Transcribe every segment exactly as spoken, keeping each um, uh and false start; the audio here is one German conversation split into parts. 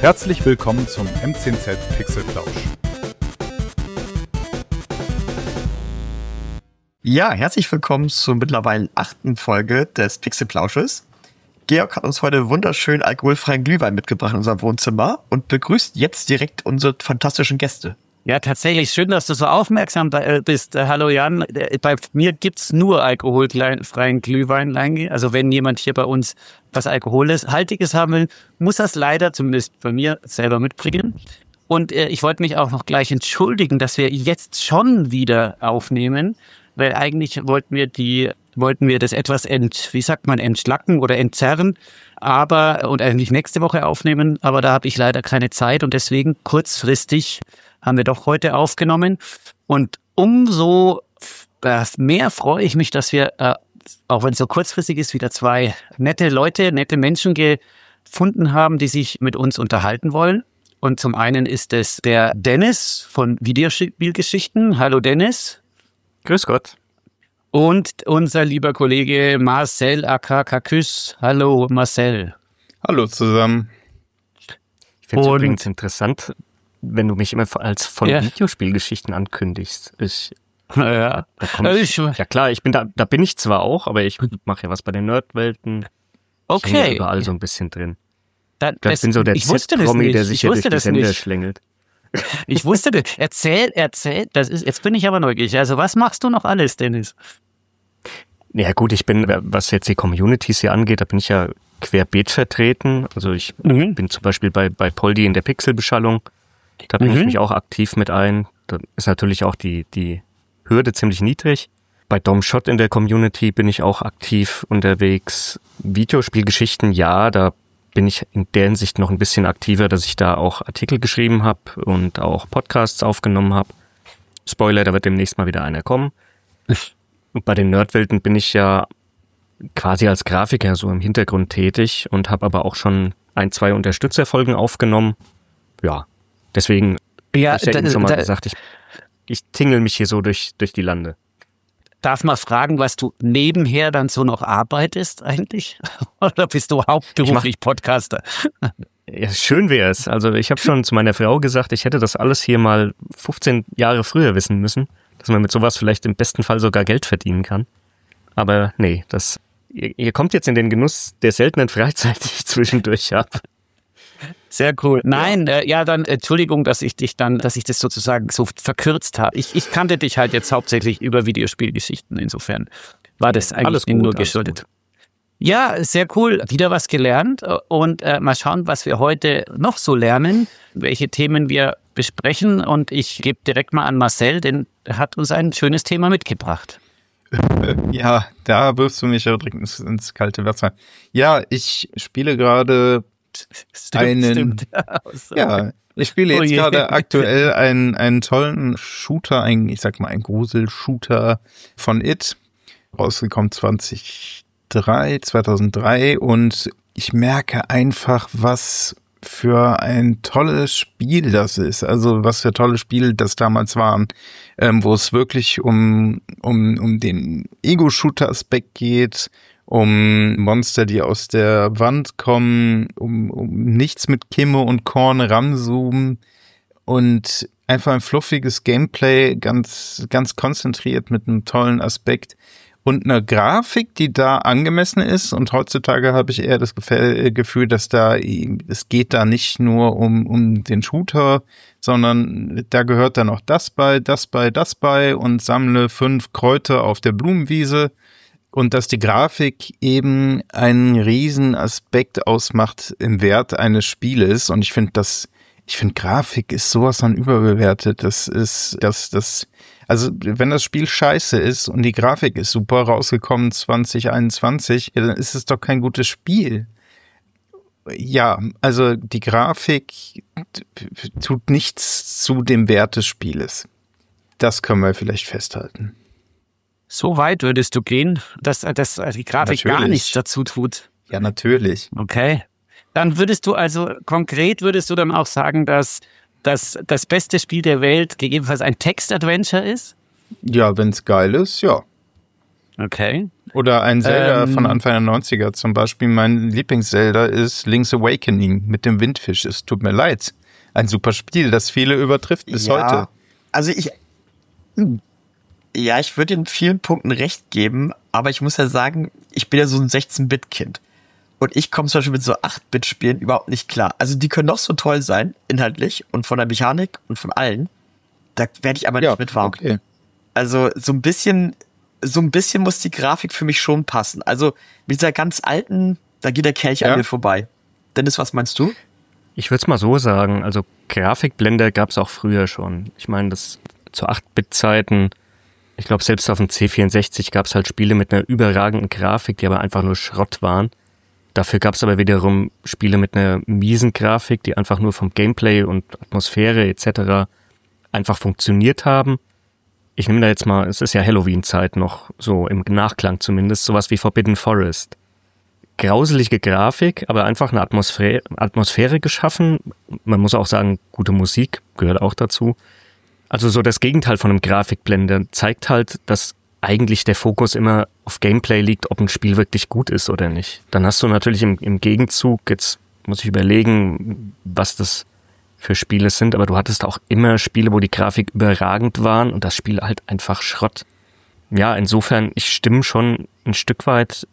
Herzlich willkommen zum M zehn Z Pixelplausch. Ja, herzlich willkommen zur mittlerweile achten Folge des Pixelplausches. Georg hat uns heute wunderschön alkoholfreien Glühwein mitgebracht in unserem Wohnzimmer und begrüßt jetzt direkt unsere fantastischen Gäste. Ja, tatsächlich. Schön, dass du so aufmerksam bist. Hallo Jan. Bei mir gibt's nur alkoholfreien Glühwein. Also wenn jemand hier bei uns was Alkoholhaltiges haben will, muss das leider zumindest bei mir selber mitbringen. Und äh, ich wollte mich auch noch gleich entschuldigen, dass wir jetzt schon wieder aufnehmen, weil eigentlich wollten wir die wollten wir das etwas ent, wie sagt man, entschlacken oder entzerren, aber und eigentlich nächste Woche aufnehmen, aber da habe ich leider keine Zeit und deswegen kurzfristig haben wir doch heute aufgenommen. Und umso mehr freue ich mich, dass wir, äh, auch wenn es so kurzfristig ist, wieder zwei nette Leute, nette Menschen gefunden haben, die sich mit uns unterhalten wollen. Und zum einen ist es der Dennis von Videospielgeschichten. Hallo Dennis. Grüß Gott. Und unser lieber Kollege Marcel aka Kaküs. Hallo Marcel. Hallo zusammen. Ich finde es übrigens interessant, wenn du mich immer als von ja. Videospielgeschichten ankündigst. Ich, ja. Da komm ich, ja klar, ich bin da, da bin ich zwar auch, aber ich mache ja was bei den Nerdwelten. Okay. Ich bin ja überall so ein bisschen drin. Da, ich das, bin so der Z-Promi, der sich hier durch die Sender schlängelt. Ich wusste das. Erzähl, erzähl. Das ist, jetzt bin ich aber neugierig. Also was machst du noch alles, Dennis? Ja gut, ich bin, was jetzt die Communities hier angeht, da bin ich ja querbeet vertreten. Also ich mhm. bin zum Beispiel bei, bei Poldi in der Pixelbeschallung. Da bringe mhm. ich mich auch aktiv mit ein. Da ist natürlich auch die, die Hürde ziemlich niedrig. Bei Domshot in der Community bin ich auch aktiv unterwegs. Videospielgeschichten, ja, da bin ich in der Hinsicht noch ein bisschen aktiver, dass ich da auch Artikel geschrieben habe und auch Podcasts aufgenommen habe. Spoiler, da wird demnächst mal wieder einer kommen. Und bei den Nerdwelten bin ich ja quasi als Grafiker so im Hintergrund tätig und habe aber auch schon ein, zwei Unterstützerfolgen aufgenommen. Ja, deswegen, ja, ich habe ja eben schon mal da, gesagt, ich, ich tingel mich hier so durch, durch die Lande. Darf man fragen, was du nebenher dann so noch arbeitest eigentlich? Oder bist du hauptberuflich mach, Podcaster? Ja, schön wäre es. Also ich habe schon zu meiner Frau gesagt, ich hätte das alles hier mal fünfzehn Jahre früher wissen müssen, dass man mit sowas vielleicht im besten Fall sogar Geld verdienen kann. Aber nee, das ihr, ihr kommt jetzt in den Genuss der seltenen Freizeit, die ich zwischendurch habe. Sehr cool. Nein, ja. Äh, ja, dann Entschuldigung, dass ich dich dann, dass ich das sozusagen so verkürzt habe. Ich, ich kannte dich halt jetzt hauptsächlich über Videospielgeschichten. Insofern war das eigentlich gut, nur geschuldet. Ja, sehr cool. Wieder was gelernt und äh, mal schauen, was wir heute noch so lernen, welche Themen wir besprechen. Und ich gebe direkt mal an Marcel, denn er hat uns ein schönes Thema mitgebracht. Ja, da wirfst du mich ja direkt ins, ins kalte Wasser. Ja, ich spiele gerade Stimmt, einen, stimmt. ja, ich spiele jetzt oh gerade aktuell einen, einen tollen Shooter, einen, ich sag mal, einen Grusel-Shooter von It, rausgekommen zweitausenddrei und ich merke einfach, was für ein tolles Spiel das ist, also was für tolle Spiele das damals waren, ähm, wo es wirklich um, um, um den Ego-Shooter-Aspekt geht, um Monster, die aus der Wand kommen, um, um nichts mit Kimme und Korn ranzoomen und einfach ein fluffiges Gameplay, ganz ganz konzentriert mit einem tollen Aspekt und einer Grafik, die da angemessen ist. Und heutzutage habe ich eher das Gefühl, dass da, es geht da nicht nur um, um den Shooter, sondern da gehört dann auch das bei, das bei, das bei und sammle fünf Kräuter auf der Blumenwiese. Und dass die Grafik eben einen riesen Aspekt ausmacht im Wert eines Spieles. Und ich finde das, ich finde Grafik ist sowas von überbewertet. Das ist, das, das, also wenn das Spiel scheiße ist und die Grafik ist super rausgekommen zwanzig einundzwanzig, dann ist es doch kein gutes Spiel. Ja, also die Grafik tut nichts zu dem Wert des Spieles. Das können wir vielleicht festhalten. So weit würdest du gehen, dass, dass die Grafik natürlich gar nichts dazu tut? Ja, natürlich. Okay. Dann würdest du also, konkret würdest du dann auch sagen, dass, dass das beste Spiel der Welt gegebenenfalls ein Text-Adventure ist? Ja, wenn es geil ist, ja. Okay. Oder ein Zelda ähm, von Anfang der neunziger zum Beispiel. Mein Lieblings-Zelda ist Link's Awakening mit dem Windfisch. Es tut mir leid. Ein super Spiel, das viele übertrifft bis ja, heute. Also ich, hm, ja, ich würde in vielen Punkten recht geben, aber ich muss ja sagen, ich bin ja so ein sechzehn-Bit-Kind. Und ich komme zum Beispiel mit so acht-Bit-Spielen überhaupt nicht klar. Also die können noch so toll sein, inhaltlich und von der Mechanik und von allen. Da werde ich aber Ja, nicht mit warm. okay. Also so ein bisschen, so ein bisschen muss die Grafik für mich schon passen. Also mit dieser ganz alten, da geht der Kelch Ja. an mir vorbei. Dennis, was meinst du? Ich würde es mal so sagen, also Grafikblender gab es auch früher schon. Ich meine, das zu acht-Bit-Zeiten, ich glaube selbst auf dem C vierundsechzig gab es halt Spiele mit einer überragenden Grafik, die aber einfach nur Schrott waren. Dafür gab es aber wiederum Spiele mit einer miesen Grafik, die einfach nur vom Gameplay und Atmosphäre et cetera einfach funktioniert haben. Ich nehme da jetzt mal, es ist ja Halloween-Zeit noch, so im Nachklang zumindest, sowas wie Forbidden Forest. Grauselige Grafik, aber einfach eine Atmosphäre, Atmosphäre geschaffen. Man muss auch sagen, gute Musik gehört auch dazu. Also so das Gegenteil von einem Grafikblender zeigt halt, dass eigentlich der Fokus immer auf Gameplay liegt, ob ein Spiel wirklich gut ist oder nicht. Dann hast du natürlich im, im Gegenzug, jetzt muss ich überlegen, was das für Spiele sind, aber du hattest auch immer Spiele, wo die Grafik überragend waren und das Spiel halt einfach Schrott. Ja, insofern, ich stimme schon ein Stück weit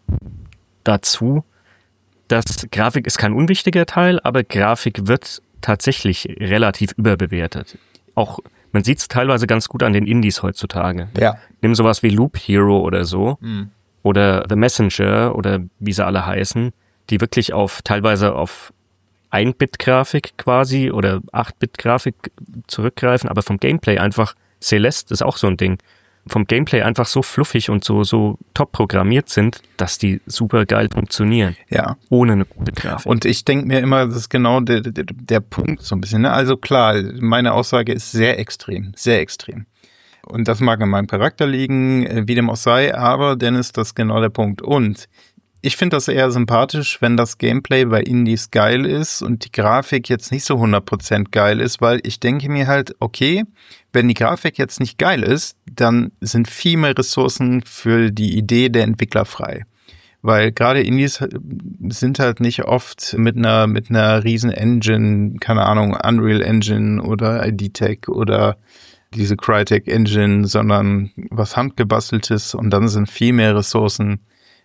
dazu, dass Grafik ist kein unwichtiger Teil, aber Grafik wird tatsächlich relativ überbewertet. Auch, man sieht es teilweise ganz gut an den Indies heutzutage. Ja. Nimm sowas wie Loop Hero oder so, Mhm. oder The Messenger oder wie sie alle heißen, die wirklich auf teilweise auf ein-Bit-Grafik quasi oder acht-Bit-Grafik zurückgreifen, aber vom Gameplay einfach, Celeste ist auch so ein Ding, vom Gameplay einfach so fluffig und so, so top programmiert sind, dass die super geil funktionieren. Ja. Ohne eine gute Grafik. Und ich denke mir immer, das ist genau der, der, der Punkt so ein bisschen. Ne? Also klar, meine Aussage ist sehr extrem, sehr extrem. Und das mag an meinem Charakter liegen, wie dem auch sei, aber Dennis, das ist genau der Punkt. Und ich finde das eher sympathisch, wenn das Gameplay bei Indies geil ist und die Grafik jetzt nicht so hundert Prozent geil ist, weil ich denke mir halt, okay, wenn die Grafik jetzt nicht geil ist, dann sind viel mehr Ressourcen für die Idee der Entwickler frei. Weil gerade Indies sind halt nicht oft mit einer mit einer riesen Engine, keine Ahnung, Unreal Engine oder I D-Tech oder diese Crytek Engine, sondern was handgebasteltes und dann sind viel mehr Ressourcen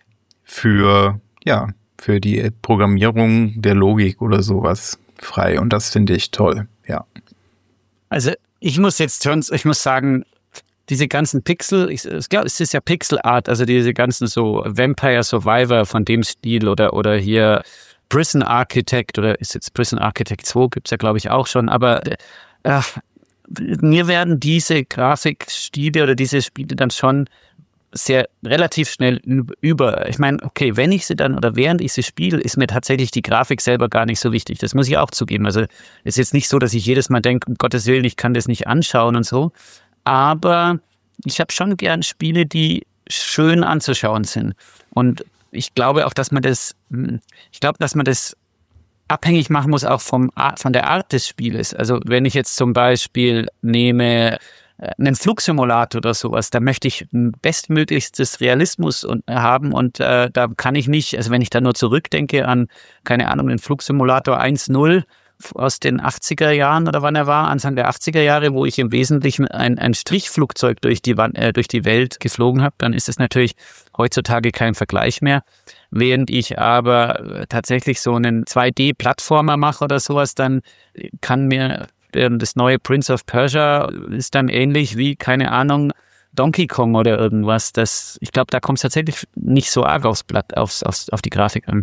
für, ja, für die Programmierung der Logik oder sowas frei. Und das finde ich toll, ja. Also ich muss jetzt schon, ich muss sagen, diese ganzen Pixel, ich, ich glaube, es ist ja Pixel Art, also diese ganzen so Vampire Survivor von dem Stil oder oder hier Prison Architect oder ist jetzt Prison Architect zwei, gibt's ja glaube ich auch schon, aber äh, mir werden diese Grafikstile oder diese Spiele dann schon sehr relativ schnell über. Ich meine, okay, wenn ich sie dann oder während ich sie spiele, ist mir tatsächlich die Grafik selber gar nicht so wichtig. Das muss ich auch zugeben. Also ist jetzt nicht so, dass ich jedes Mal denke, um Gottes Willen, ich kann das nicht anschauen und so. Aber ich habe schon gern Spiele, die schön anzuschauen sind. Und ich glaube auch, dass man das, ich glaube, dass man das abhängig machen muss auch vom Art, von der Art des Spieles. Also wenn ich jetzt zum Beispiel nehme einen Flugsimulator oder sowas, da möchte ich ein bestmöglichstes Realismus und, haben und äh, da kann ich nicht, also wenn ich da nur zurückdenke an, keine Ahnung, den Flugsimulator eins null aus den achtziger Jahren oder wann er war, Anfang der achtziger Jahre, wo ich im Wesentlichen ein, ein Strichflugzeug durch die, äh, durch die Welt geflogen habe, dann ist es natürlich heutzutage kein Vergleich mehr. Während ich aber tatsächlich so einen zwei D-Plattformer mache oder sowas, dann kann mir das neue Prince of Persia ist dann ähnlich wie, keine Ahnung, Donkey Kong oder irgendwas. Das, ich glaube, da kommt es tatsächlich nicht so arg aufs Blatt, aufs, aufs, auf die Grafik an.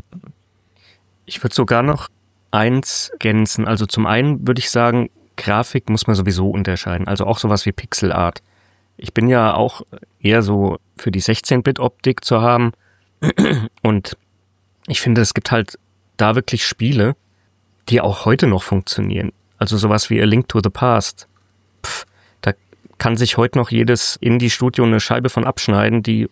Ich würde sogar noch eins ergänzen. Also zum einen würde ich sagen, Grafik muss man sowieso unterscheiden. Also auch sowas wie Pixel Art. Ich bin ja auch eher so für die sechzehn-Bit-Optik zu haben. Und ich finde, es gibt halt da wirklich Spiele, die auch heute noch funktionieren. Also sowas wie A Link to the Past. Pff, da kann sich heute noch jedes Indie-Studio eine Scheibe von abschneiden, die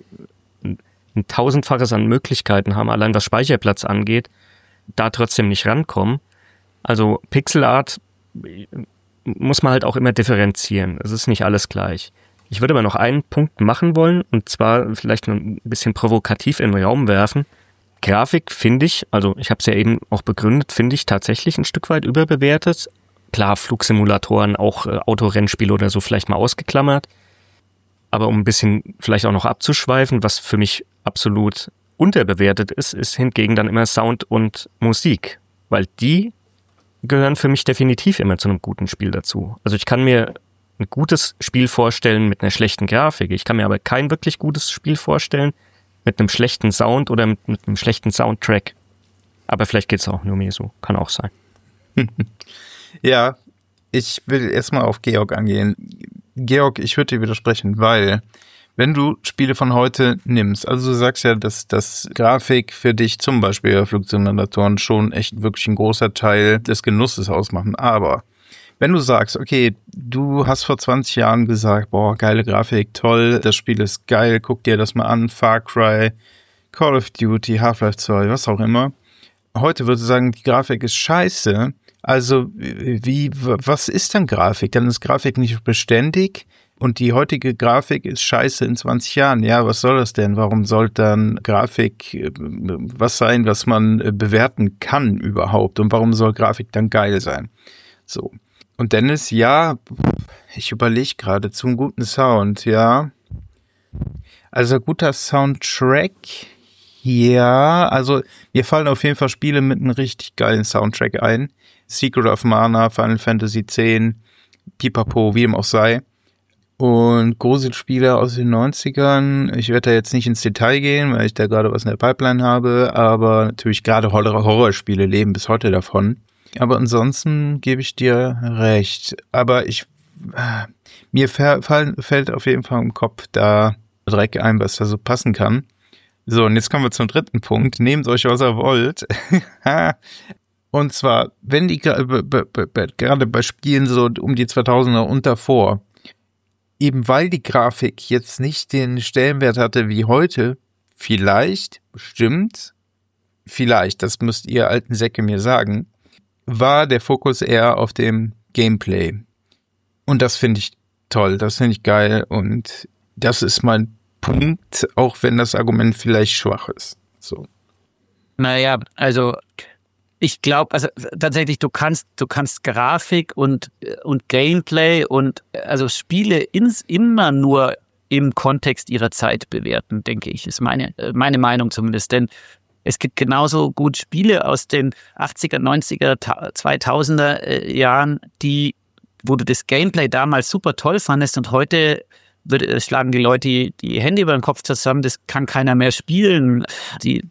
ein tausendfaches an Möglichkeiten haben, allein was Speicherplatz angeht, da trotzdem nicht rankommen. Also Pixelart muss man halt auch immer differenzieren. Es ist nicht alles gleich. Ich würde aber noch einen Punkt machen wollen, und zwar vielleicht ein bisschen provokativ in den Raum werfen. Grafik finde ich, also ich habe es ja eben auch begründet, finde ich tatsächlich ein Stück weit überbewertet. Klar, Flugsimulatoren, auch äh, Autorennspiele oder so vielleicht mal ausgeklammert. Aber um ein bisschen vielleicht auch noch abzuschweifen, was für mich absolut unterbewertet ist, ist hingegen dann immer Sound und Musik. Weil die gehören für mich definitiv immer zu einem guten Spiel dazu. Also ich kann mir ein gutes Spiel vorstellen mit einer schlechten Grafik. Ich kann mir aber kein wirklich gutes Spiel vorstellen mit einem schlechten Sound oder mit, mit einem schlechten Soundtrack. Aber vielleicht geht's auch nur mir so. Kann auch sein. Ja, ich will erstmal auf Georg angehen. Georg, ich würde dir widersprechen, weil wenn du Spiele von heute nimmst, also du sagst ja, dass das Grafik für dich zum Beispiel bei Flugsimulatoren schon echt wirklich ein großer Teil des Genusses ausmachen, aber wenn du sagst, okay, du hast vor zwanzig Jahren gesagt, boah, geile Grafik, toll, das Spiel ist geil, guck dir das mal an, Far Cry, Call of Duty, Half-Life zwei, was auch immer. Heute würdest du sagen, die Grafik ist scheiße. Also, wie, was ist denn Grafik? Dann ist Grafik nicht beständig und die heutige Grafik ist scheiße in zwanzig Jahren. Ja, was soll das denn? Warum soll dann Grafik was sein, was man bewerten kann überhaupt? Und warum soll Grafik dann geil sein? So. Und Dennis, ja, ich überlege gerade zu einem guten Sound, ja. Also guter Soundtrack, ja. Also mir fallen auf jeden Fall Spiele mit einem richtig geilen Soundtrack ein. Secret of Mana, Final Fantasy X, Pipapo, wie dem auch sei. Und Gruselspiele aus den neunzigern. Ich werde da jetzt nicht ins Detail gehen, weil ich da gerade was in der Pipeline habe. Aber natürlich gerade Horrorspiele leben bis heute davon. Aber ansonsten gebe ich dir recht. Aber ich, äh, mir fall, fällt auf jeden Fall im Kopf da Dreck ein, was da so passen kann. So, und jetzt kommen wir zum dritten Punkt. Nehmt euch, was ihr wollt. Und zwar, wenn die gerade bei Spielen so um die zweitausender und davor, eben weil die Grafik jetzt nicht den Stellenwert hatte wie heute, vielleicht, bestimmt, vielleicht, das müsst ihr alten Säcke mir sagen, war der Fokus eher auf dem Gameplay. Und das finde ich toll, das finde ich geil und das ist mein Punkt, auch wenn das Argument vielleicht schwach ist. So. Naja, also ich glaube, also tatsächlich, du kannst, du kannst Grafik und, und Gameplay und also Spiele ins, immer nur im Kontext ihrer Zeit bewerten, denke ich, ist meine, meine Meinung zumindest, denn es gibt genauso gut Spiele aus den achtziger, neunziger, zweitausender Jahren, die, wo du das Gameplay damals super toll fandest und heute würde, schlagen die Leute die, die Hände über den Kopf zusammen, das kann keiner mehr spielen. Die,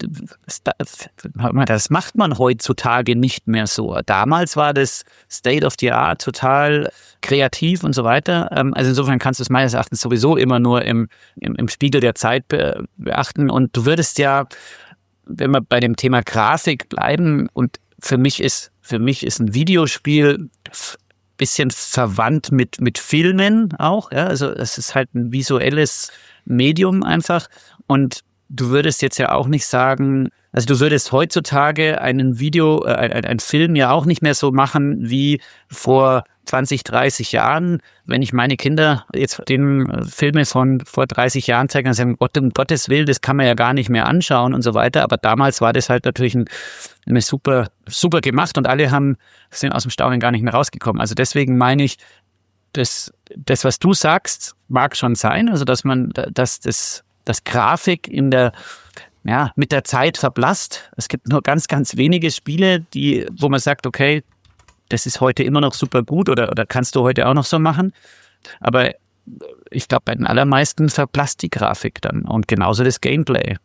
das macht man heutzutage nicht mehr so. Damals war das State of the Art total kreativ und so weiter. Also insofern kannst du es meines Erachtens sowieso immer nur im, im, im Spiegel der Zeit beachten und du würdest ja, wenn wir bei dem Thema Grafik bleiben, und für mich ist, für mich ist ein Videospiel bisschen verwandt mit, mit Filmen auch, ja, also es ist halt ein visuelles Medium einfach und du würdest jetzt ja auch nicht sagen, also du würdest heutzutage einen Video, äh, ein, ein Film ja auch nicht mehr so machen wie vor zwanzig, dreißig Jahren. Wenn ich meine Kinder jetzt den Filme von vor dreißig Jahren zeige, dann sagen, Gott, um Gottes Willen, das kann man ja gar nicht mehr anschauen und so weiter. Aber damals war das halt natürlich ein, eine super, super gemacht und alle haben, sind aus dem Staunen gar nicht mehr rausgekommen. Also deswegen meine ich, das, das, was du sagst, mag schon sein. Also dass man, dass das, das Grafik in der ja, mit der Zeit verblasst. Es gibt nur ganz, ganz wenige Spiele, die, wo man sagt, okay, das ist heute immer noch super gut oder, oder kannst du heute auch noch so machen. Aber ich glaube, bei den allermeisten verblasst die Grafik dann und genauso das Gameplay.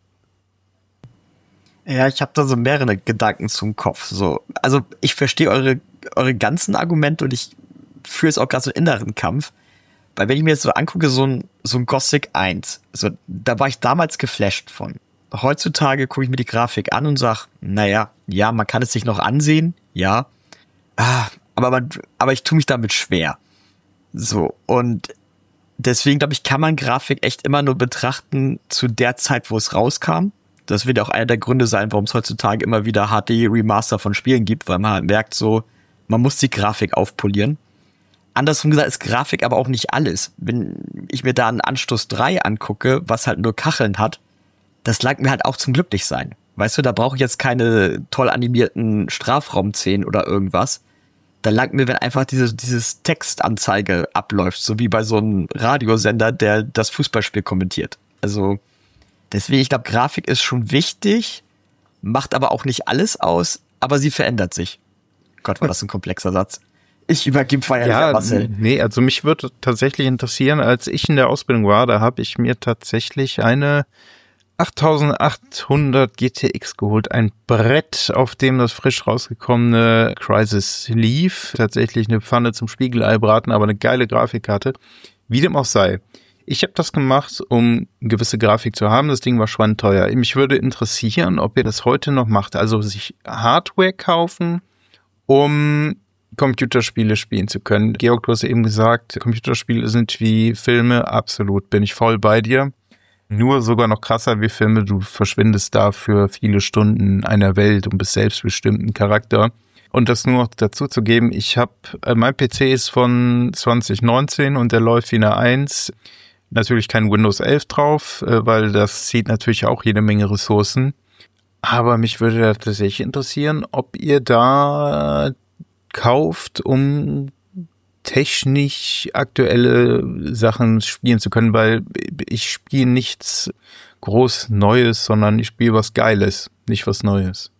Ja, ich habe da so mehrere Gedanken zum Kopf. So, also ich verstehe eure, eure ganzen Argumente und ich führe es auch gerade so einen inneren Kampf. Weil wenn ich mir jetzt so angucke, so ein, so ein Gothic eins, so, da war ich damals geflasht von. Heutzutage gucke ich mir die Grafik an und sage, naja, ja, man kann es sich noch ansehen, ja, ah, aber, man, aber ich tue mich damit schwer. So, und deswegen, glaube ich, kann man Grafik echt immer nur betrachten zu der Zeit, wo es rauskam. Das wird auch einer der Gründe sein, warum es heutzutage immer wieder H D-Remaster von Spielen gibt, weil man halt merkt so, man muss die Grafik aufpolieren. andersrum gesagt ist Grafik aber auch nicht alles. Wenn ich mir da einen Anstoß drei angucke, was halt nur Kacheln hat, das langt mir halt auch zum Glücklichsein. Weißt du, da brauche ich jetzt keine toll animierten Strafraumszenen oder irgendwas. Da langt mir, wenn einfach diese, dieses Textanzeige abläuft, so wie bei so einem Radiosender, der das Fußballspiel kommentiert. Also deswegen, ich glaube, Grafik ist schon wichtig, macht aber auch nicht alles aus, aber sie verändert sich. Gott, war das ein komplexer Satz. Ich übergebe feierlich ja, an Marcel. Nee, also mich würde tatsächlich interessieren, als ich in der Ausbildung war, da habe ich mir tatsächlich eine achttausendachthundert G T X geholt. Ein Brett, auf dem das frisch rausgekommene Crysis lief. Tatsächlich eine Pfanne zum Spiegelei braten, aber eine geile Grafikkarte. Wie dem auch sei. Ich habe das gemacht, um eine gewisse Grafik zu haben. Das Ding war schweineteuer. Mich würde interessieren, ob ihr das heute noch macht. Also sich Hardware kaufen, um Computerspiele spielen zu können. Georg, du hast eben gesagt, Computerspiele sind wie Filme. Absolut, bin ich voll bei dir. Nur sogar noch krasser wie Filme. Du verschwindest da für viele Stunden in einer Welt und bist selbstbestimmten Charakter. Und das nur noch dazu zu geben, ich habe, äh, mein P C ist von zwanzig neunzehn und der läuft wie eine eins. Natürlich kein Windows elf drauf, äh, weil das zieht natürlich auch jede Menge Ressourcen. Aber mich würde da tatsächlich interessieren, ob ihr da kauft, um technisch aktuelle Sachen spielen zu können, weil ich spiele nichts groß Neues, sondern ich spiele was Geiles, nicht was Neues.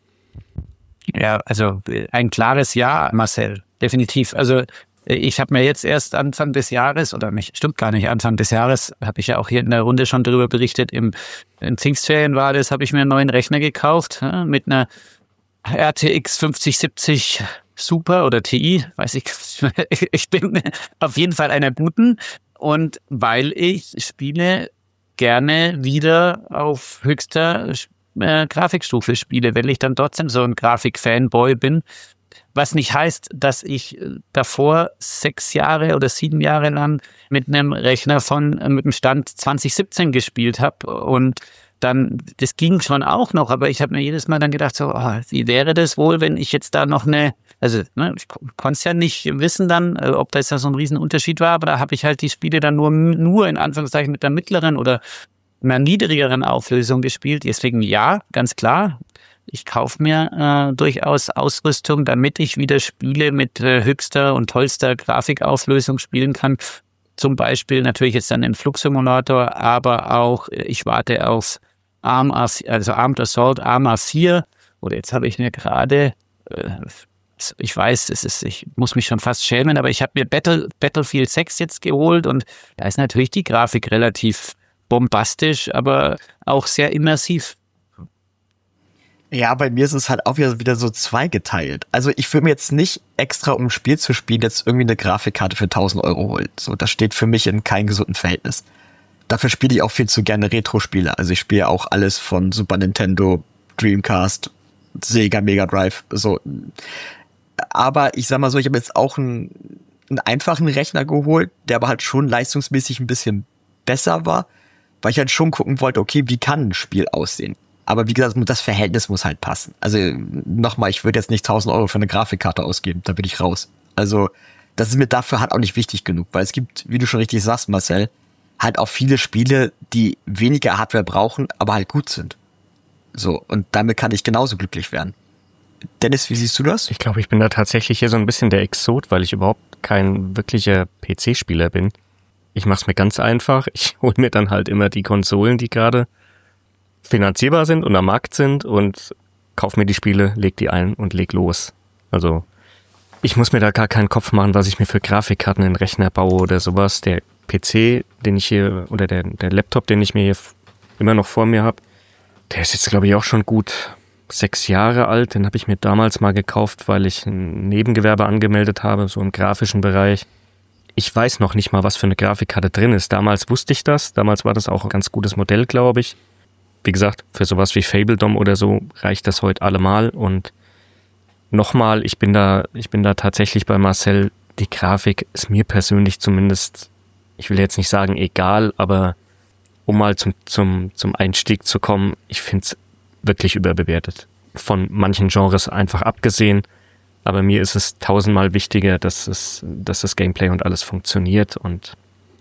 Ja, also ein klares Ja, Marcel, definitiv. Also ich habe mir jetzt erst Anfang des Jahres, oder nicht, stimmt gar nicht, Anfang des Jahres, habe ich ja auch hier in der Runde schon darüber berichtet, im in Pfingstferien war das, habe ich mir einen neuen Rechner gekauft, ja, mit einer R T X fünfzig siebzig Super oder T I, weiß ich, ich bin auf jeden Fall einer guten, und weil ich Spiele gerne wieder auf höchster äh, Grafikstufe spiele, weil ich dann trotzdem so ein Grafik-Fanboy bin, was nicht heißt, dass ich davor sechs Jahre oder sieben Jahre lang mit einem Rechner von, mit dem Stand zwanzig siebzehn gespielt habe, und dann, das ging schon auch noch, aber ich habe mir jedes Mal dann gedacht, so, oh, wie wäre das wohl, wenn ich jetzt da noch eine, also ne, ich konnte es ja nicht wissen dann, ob das ja so ein Riesenunterschied war, aber da habe ich halt die Spiele dann nur, nur in Anführungszeichen mit der mittleren oder einer niedrigeren Auflösung gespielt. Deswegen ja, ganz klar, ich kaufe mir äh, durchaus Ausrüstung, damit ich wieder Spiele mit äh, höchster und tollster Grafikauflösung spielen kann. Zum Beispiel natürlich jetzt dann den Flux Simulator, aber auch ich warte auf Arm, also Armed Assault, Arma vier, oder jetzt habe ich mir gerade, äh, ich weiß, es ist, ich muss mich schon fast schämen, aber ich habe mir Battle, Battlefield sechs jetzt geholt, und da ist natürlich die Grafik relativ bombastisch, aber auch sehr immersiv. Ja, bei mir ist es halt auch wieder, wieder so zweigeteilt. Also ich will mir jetzt nicht extra, um ein Spiel zu spielen, jetzt irgendwie eine Grafikkarte für tausend Euro holen. So, das steht für mich in keinem gesunden Verhältnis. Dafür spiele ich auch viel zu gerne Retro-Spiele. Also ich spiele auch alles von Super Nintendo, Dreamcast, Sega, Mega Drive, so. Aber ich sag mal so, ich habe jetzt auch einen, einen einfachen Rechner geholt, der aber halt schon leistungsmäßig ein bisschen besser war, weil ich halt schon gucken wollte, okay, wie kann ein Spiel aussehen? Aber wie gesagt, das Verhältnis muss halt passen. Also nochmal, ich würde jetzt nicht tausend Euro für eine Grafikkarte ausgeben, da bin ich raus. Also das ist mir dafür halt auch nicht wichtig genug, weil es gibt, wie du schon richtig sagst, Marcel, halt auch viele Spiele, die weniger Hardware brauchen, aber halt gut sind. So, und damit kann ich genauso glücklich werden. Dennis, wie siehst du das? Ich glaube, ich bin da tatsächlich hier so ein bisschen der Exot, weil ich überhaupt kein wirklicher P C-Spieler bin. Ich mach's mir ganz einfach. Ich hole mir dann halt immer die Konsolen, die gerade finanzierbar sind und am Markt sind, und kauf mir die Spiele, leg die ein und leg los. Also ich muss mir da gar keinen Kopf machen, was ich mir für Grafikkarten in den Rechner baue oder sowas. Der P C, den ich hier, oder der, der Laptop, den ich mir hier immer noch vor mir habe, der ist jetzt, glaube ich, auch schon gut sechs Jahre alt. Den habe ich mir damals mal gekauft, weil ich ein Nebengewerbe angemeldet habe, so im grafischen Bereich. Ich weiß noch nicht mal, was für eine Grafikkarte drin ist. Damals wusste ich das. Damals war das auch ein ganz gutes Modell, glaube ich. Wie gesagt, für sowas wie Fabledom oder so reicht das heute allemal. Und nochmal, ich bin da, ich bin da tatsächlich bei Marcel. Die Grafik ist mir persönlich zumindest, ich will jetzt nicht sagen egal, aber um mal zum, zum, zum Einstieg zu kommen, ich finde es wirklich überbewertet. Von manchen Genres einfach abgesehen. Aber mir ist es tausendmal wichtiger, dass es, dass das Gameplay und alles funktioniert. Und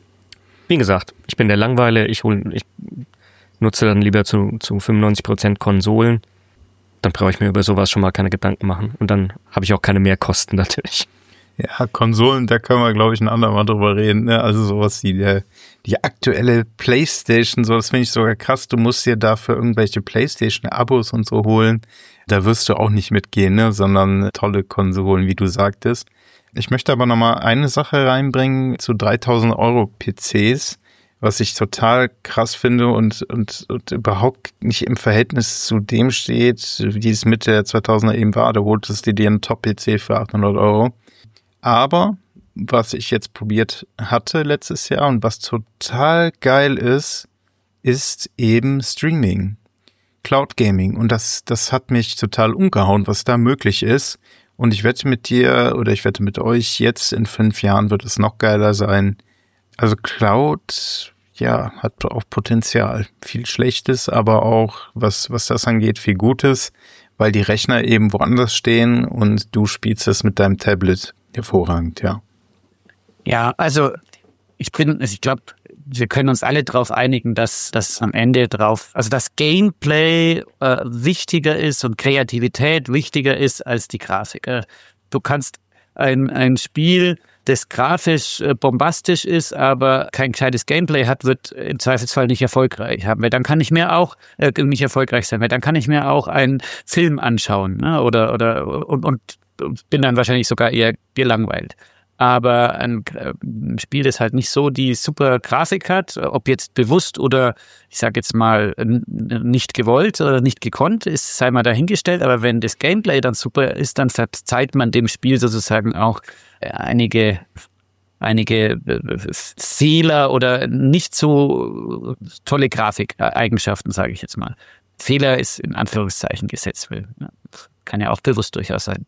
wie gesagt, ich bin der Langweiler, ich, hol, ich nutze dann lieber zu, zu fünfundneunzig Prozent Konsolen. Dann brauche ich mir über sowas schon mal keine Gedanken machen. Und dann habe ich auch keine Mehrkosten natürlich. Ja, Konsolen, da können wir, glaube ich, ein andermal drüber reden. Ne? Also sowas wie die, die aktuelle PlayStation, so, das finde ich sogar krass. Du musst dir dafür irgendwelche PlayStation-Abos und so holen. Da wirst du auch nicht mitgehen, ne? Sondern tolle Konsolen, wie du sagtest. Ich möchte aber nochmal eine Sache reinbringen zu dreitausend Euro P Cs, was ich total krass finde und, und, und überhaupt nicht im Verhältnis zu dem steht, wie es Mitte der zweitausender eben war. Da holtest du dir einen Top-P C für achthundert Euro. Aber was ich jetzt probiert hatte letztes Jahr und was total geil ist, ist eben Streaming, Cloud Gaming. Und das, das hat mich total umgehauen, was da möglich ist. Und ich wette mit dir oder ich wette mit euch, jetzt in fünf Jahren wird es noch geiler sein. Also Cloud, ja, hat auch Potenzial. Viel Schlechtes, aber auch, was, was das angeht, viel Gutes, weil die Rechner eben woanders stehen und du spielst das mit deinem Tablet. Hervorragend, ja. Ja, also ich bin, ich glaube, wir können uns alle darauf einigen, dass das am Ende drauf, also das Gameplay äh, wichtiger ist und Kreativität wichtiger ist als die Grafik. Äh, du kannst ein, ein Spiel, das grafisch äh, bombastisch ist, aber kein gescheites Gameplay hat, wird im Zweifelsfall nicht erfolgreich haben. Weil dann kann ich mir auch äh, nicht erfolgreich sein, weil dann kann ich mir auch einen Film anschauen, ne? oder oder und, und bin dann wahrscheinlich sogar eher gelangweilt. Aber ein, ein Spiel, das halt nicht so die super Grafik hat, ob jetzt bewusst oder ich sage jetzt mal nicht gewollt oder nicht gekonnt, ist, sei mal dahingestellt. Aber wenn das Gameplay dann super ist, dann verzeiht man dem Spiel sozusagen auch einige einige Fehler oder nicht so tolle Grafikeigenschaften, sage ich jetzt mal. Fehler ist in Anführungszeichen gesetzt. Kann ja auch bewusst durchaus sein.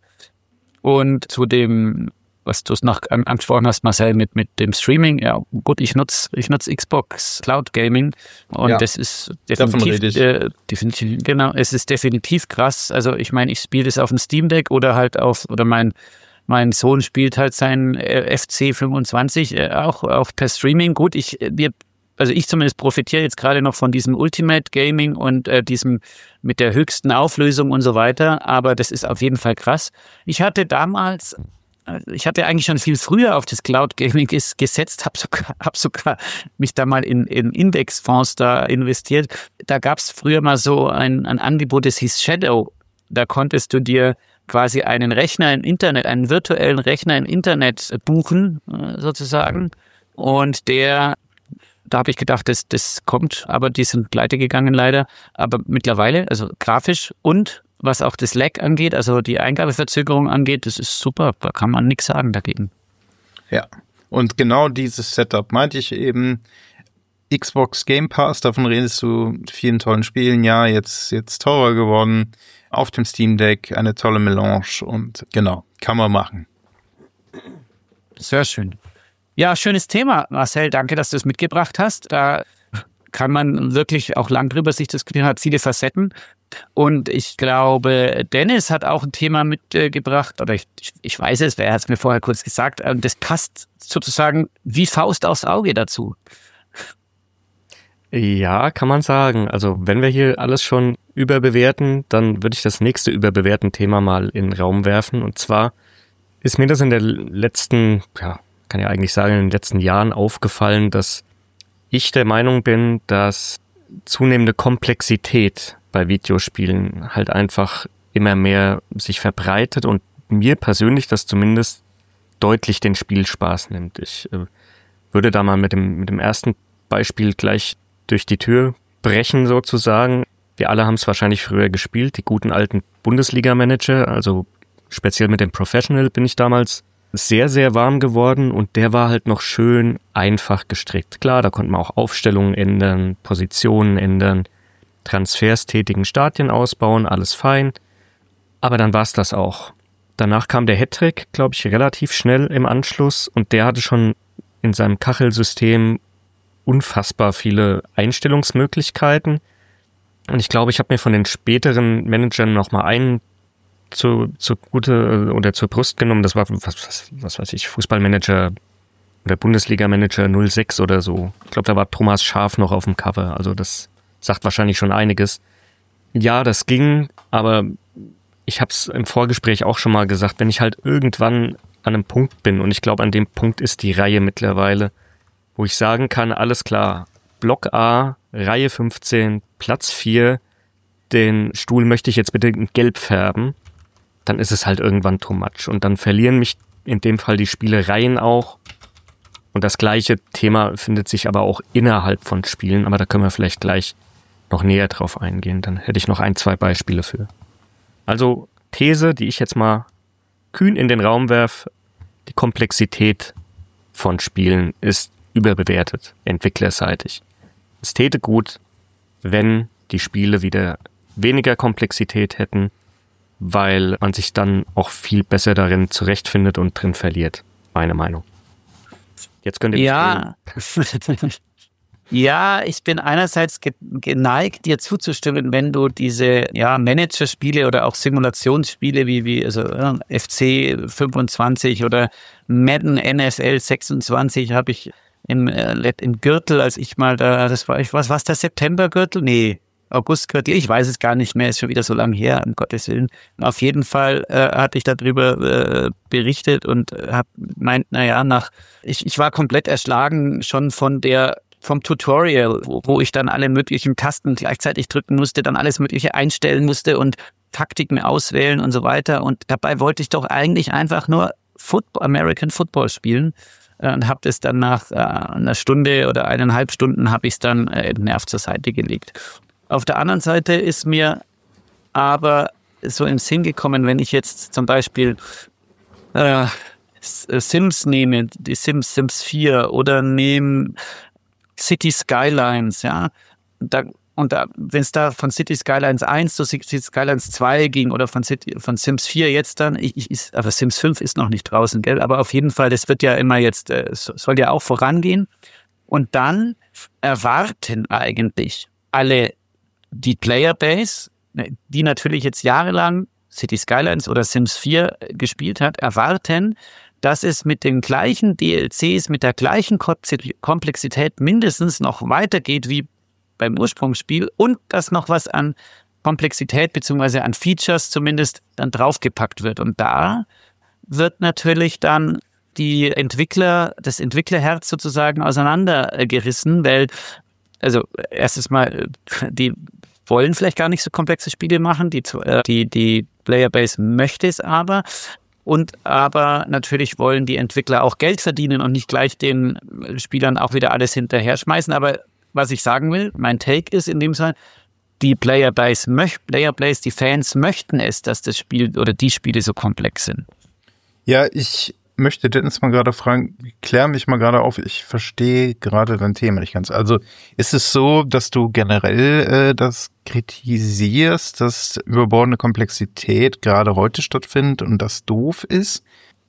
Und zu dem, was du es noch angesprochen hast, Marcel, mit, mit dem Streaming, ja gut, ich nutze ich nutze Xbox Cloud Gaming und ja, das ist definitiv, äh, definitiv, genau, es ist definitiv krass. Also ich meine, ich spiele das auf dem Steam Deck oder halt auf, oder mein mein Sohn spielt halt sein F C fünfundzwanzig äh, auch, auch per Streaming. Gut, ich, wir Also ich zumindest profitiere jetzt gerade noch von diesem Ultimate Gaming und äh, diesem mit der höchsten Auflösung und so weiter, aber das ist auf jeden Fall krass. Ich hatte damals, ich hatte eigentlich schon viel früher auf das Cloud Gaming gesetzt, habe sogar, hab sogar mich da mal in, in Indexfonds da investiert. Da gab es früher mal so ein, ein Angebot, das hieß Shadow. Da konntest du dir quasi einen Rechner im Internet, einen virtuellen Rechner im Internet buchen, sozusagen, und der Da habe ich gedacht, das, das kommt, aber die sind pleite gegangen leider. Aber mittlerweile, also grafisch und was auch das Lag angeht, also die Eingabeverzögerung angeht, das ist super, da kann man nichts sagen dagegen. Ja, und genau dieses Setup meinte ich eben. Xbox Game Pass, davon redest du mit vielen tollen Spielen, ja, jetzt, jetzt teurer geworden, auf dem Steam Deck, eine tolle Melange und genau, kann man machen. Sehr schön. Ja, schönes Thema, Marcel. Danke, dass du es mitgebracht hast. Da kann man wirklich auch lang drüber sich diskutieren, hat viele Facetten. Und ich glaube, Dennis hat auch ein Thema mitgebracht, oder ich, ich weiß es, er hat es mir vorher kurz gesagt, und das passt sozusagen wie Faust aufs Auge dazu. Ja, kann man sagen. Also wenn wir hier alles schon überbewerten, dann würde ich das nächste überbewerten Thema mal in den Raum werfen. Und zwar ist mir das in der letzten, ja, kann ja eigentlich sagen, in den letzten Jahren aufgefallen, dass ich der Meinung bin, dass zunehmende Komplexität bei Videospielen halt einfach immer mehr sich verbreitet und mir persönlich das zumindest deutlich den Spielspaß nimmt. Ich äh, würde da mal mit dem, mit dem ersten Beispiel gleich durch die Tür brechen sozusagen. Wir alle haben es wahrscheinlich früher gespielt, die guten alten Bundesliga-Manager, also speziell mit dem Professional bin ich damals sehr, sehr warm geworden und der war halt noch schön einfach gestrickt. Klar, da konnte man auch Aufstellungen ändern, Positionen ändern, Transfers tätigen, Stadien ausbauen, alles fein. Aber dann war es das auch. Danach kam der Hattrick, glaube ich, relativ schnell im Anschluss und der hatte schon in seinem Kachelsystem unfassbar viele Einstellungsmöglichkeiten. Und ich glaube, ich habe mir von den späteren Managern nochmal einen zu, zu gute oder zur Brust genommen. Das war, was, was, was weiß ich, Fußballmanager oder Bundesliga-Manager null sechs oder so. Ich glaube, da war Thomas Schaaf noch auf dem Cover. Also das sagt wahrscheinlich schon einiges. Ja, das ging, aber ich habe es im Vorgespräch auch schon mal gesagt, wenn ich halt irgendwann an einem Punkt bin, und ich glaube, an dem Punkt ist die Reihe mittlerweile, wo ich sagen kann, alles klar, Block A, Reihe fünfzehn, Platz vier, den Stuhl möchte ich jetzt bitte in Gelb färben, dann ist es halt irgendwann too much. Und dann verlieren mich in dem Fall die Spielereien auch. Und das gleiche Thema findet sich aber auch innerhalb von Spielen, aber da können wir vielleicht gleich noch näher drauf eingehen. Dann hätte ich noch ein, zwei Beispiele für. Also These, die ich jetzt mal kühn in den Raum werfe, die Komplexität von Spielen ist überbewertet, entwicklerseitig. Es täte gut, wenn die Spiele wieder weniger Komplexität hätten, weil man sich dann auch viel besser darin zurechtfindet und drin verliert. Meine Meinung. Jetzt könnt ihr ja. Ja, ich bin einerseits geneigt, dir zuzustimmen, wenn du diese ja, Managerspiele oder auch Simulationsspiele wie, wie also, ja, F C fünfundzwanzig oder Madden N F L sechsundzwanzig habe ich im, äh, im Gürtel, als ich mal da, das war, ich, was war es, der Septembergürtel? Nee, Augustgürtel, ich weiß es gar nicht mehr, ist schon wieder so lange her, um Gottes Willen. Auf jeden Fall äh, hatte ich darüber äh, berichtet und habe meint, naja, nach, ich, ich war komplett erschlagen schon von der vom Tutorial, wo, wo ich dann alle möglichen Tasten gleichzeitig drücken musste, dann alles Mögliche einstellen musste und Taktiken auswählen und so weiter. Und dabei wollte ich doch eigentlich einfach nur Football, American Football spielen äh, und habe das dann nach äh, einer Stunde oder eineinhalb Stunden habe ich es dann äh, nervt zur Seite gelegt. Auf der anderen Seite ist mir aber so im Sinn gekommen, wenn ich jetzt zum Beispiel äh, Sims nehme, die Sims, Sims vier oder nehme City Skylines, ja. Da, und da, wenn es da von City Skylines eins zu City Skylines zwei ging oder von, City, von Sims vier jetzt dann, ich, ich, aber Sims fünf ist noch nicht draußen, gell? Aber auf jeden Fall, das wird ja immer jetzt, äh, soll ja auch vorangehen. Und dann erwarten eigentlich alle die Playerbase, die natürlich jetzt jahrelang City Skylines oder Sims vier gespielt hat, erwarten, dass es mit den gleichen D L Cs, mit der gleichen Komplexität mindestens noch weitergeht wie beim Ursprungsspiel und dass noch was an Komplexität bzw. an Features zumindest dann draufgepackt wird. Und da wird natürlich dann die Entwickler, das Entwicklerherz sozusagen auseinandergerissen, weil, also erstes Mal, die wollen vielleicht gar nicht so komplexe Spiele machen, die, die, die Playerbase möchte es aber. Und aber natürlich wollen die Entwickler auch Geld verdienen und nicht gleich den Spielern auch wieder alles hinterher schmeißen. Aber was ich sagen will, mein Take ist in dem Fall, die Playerbase, möcht, Playerbase, die Fans möchten es, dass das Spiel oder die Spiele so komplex sind. Ja, ich möchte Dennis mal gerade fragen, klär mich mal gerade auf, ich verstehe gerade dein Thema nicht ganz. Also ist es so, dass du generell äh, das kritisierst, dass überbordene Komplexität gerade heute stattfindet und das doof ist?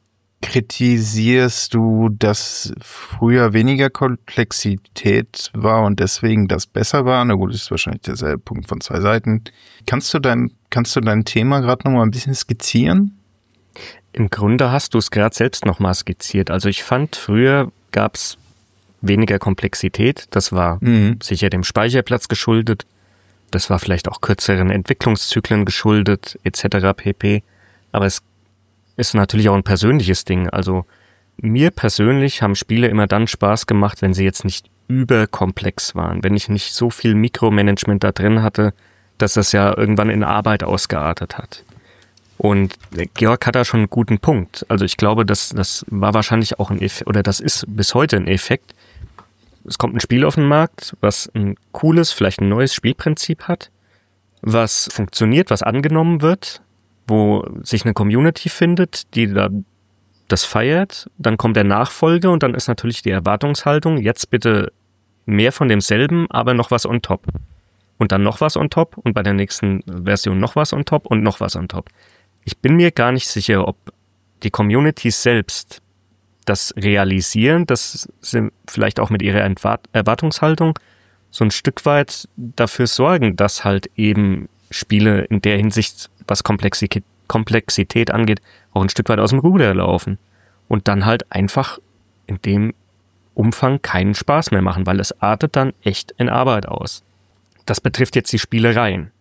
Kritisierst du, dass früher weniger Komplexität war und deswegen das besser war? Na gut, das ist wahrscheinlich derselbe Punkt von zwei Seiten. Kannst du dein, kannst du dein Thema gerade noch mal ein bisschen skizzieren? Im Grunde hast du es gerade selbst nochmal skizziert. Also ich fand, früher gab es weniger Komplexität. Das war mhm. sicher dem Speicherplatz geschuldet. Das war vielleicht auch kürzeren Entwicklungszyklen geschuldet, et cetera pp. Aber es ist natürlich auch ein persönliches Ding. Also mir persönlich haben Spiele immer dann Spaß gemacht, wenn sie jetzt nicht überkomplex waren. Wenn ich nicht so viel Mikromanagement da drin hatte, dass das ja irgendwann in Arbeit ausgeartet hat. Und Georg hat da schon einen guten Punkt. Also ich glaube, das, das war wahrscheinlich auch ein Effekt, oder das ist bis heute ein Effekt. Es kommt ein Spiel auf den Markt, was ein cooles, vielleicht ein neues Spielprinzip hat, was funktioniert, was angenommen wird, wo sich eine Community findet, die da das feiert. Dann kommt der Nachfolger und dann ist natürlich die Erwartungshaltung, jetzt bitte mehr von demselben, aber noch was on top. Und dann noch was on top und bei der nächsten Version noch was on top und noch was on top. Ich bin mir gar nicht sicher, ob die Communities selbst das realisieren, dass sie vielleicht auch mit ihrer Erwartungshaltung so ein Stück weit dafür sorgen, dass halt eben Spiele in der Hinsicht, was Komplexität, Komplexität angeht, auch ein Stück weit aus dem Ruder laufen. Und dann halt einfach in dem Umfang keinen Spaß mehr machen, weil es artet dann echt in Arbeit aus. Das betrifft jetzt die Spielereien.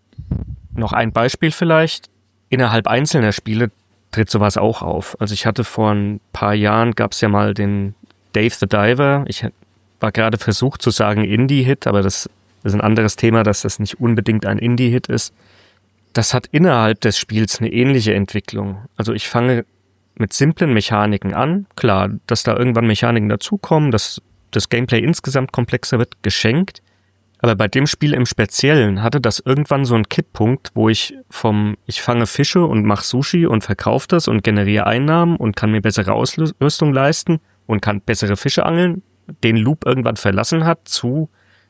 Noch ein Beispiel vielleicht. Innerhalb einzelner Spiele tritt sowas auch auf. Also ich hatte vor ein paar Jahren, gab es ja mal den Dave the Diver. Ich war gerade versucht zu sagen Indie-Hit, aber das ist ein anderes Thema, dass das nicht unbedingt ein Indie-Hit ist. Das hat innerhalb des Spiels eine ähnliche Entwicklung. Also ich fange mit simplen Mechaniken an. Klar, dass da irgendwann Mechaniken dazukommen, dass das Gameplay insgesamt komplexer wird, geschenkt. Aber bei dem Spiel im Speziellen hatte das irgendwann so einen Kipppunkt, wo ich vom ich fange Fische und mache Sushi und verkaufe das und generiere Einnahmen und kann mir bessere Ausrüstung leisten und kann bessere Fische angeln, den Loop irgendwann verlassen hat, zu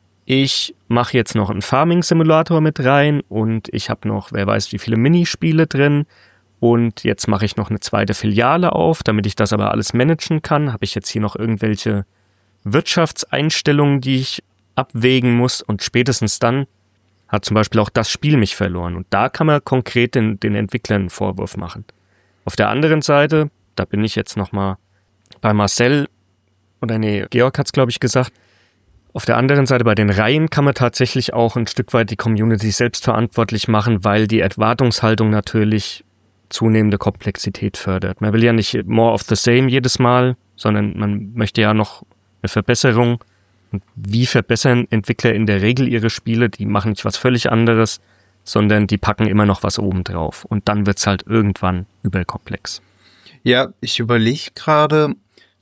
ich mache jetzt noch einen Farming-Simulator mit rein und ich habe noch, wer weiß wie viele Minispiele drin und jetzt mache ich noch eine zweite Filiale auf, damit ich das aber alles managen kann. Habe ich jetzt hier noch irgendwelche Wirtschaftseinstellungen, die ich abwägen muss und spätestens dann hat zum Beispiel auch das Spiel mich verloren. Und da kann man konkret den, den Entwicklern einen Vorwurf machen. Auf der anderen Seite, da bin ich jetzt nochmal bei Marcel, oder nee, Georg hat es glaube ich gesagt, auf der anderen Seite bei den Reihen kann man tatsächlich auch ein Stück weit die Community selbst verantwortlich machen, weil die Erwartungshaltung natürlich zunehmende Komplexität fördert. Man will ja nicht more of the same jedes Mal, sondern man möchte ja noch eine Verbesserung. Und wie verbessern Entwickler in der Regel ihre Spiele? Die machen nicht was völlig anderes, sondern die packen immer noch was oben drauf. Und dann wird's halt irgendwann überkomplex. Ja, ich überlege gerade,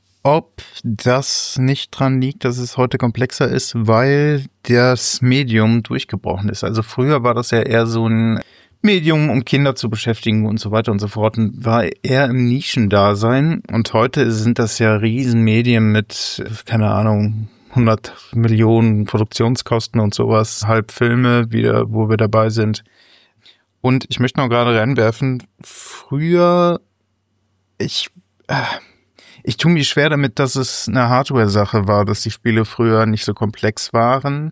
ob das nicht dran liegt, dass es heute komplexer ist, weil das Medium durchgebrochen ist. Also früher war das ja eher so ein Medium, um Kinder zu beschäftigen und so weiter und so fort, und war eher im Nischendasein. Und heute sind das ja Riesenmedien mit, keine Ahnung, hundert Millionen Produktionskosten und sowas, halb Filme wieder, wo wir dabei sind. Und ich möchte noch gerade reinwerfen, früher, ich, äh, ich tue mich schwer damit, dass es eine Hardware-Sache war, dass die Spiele früher nicht so komplex waren.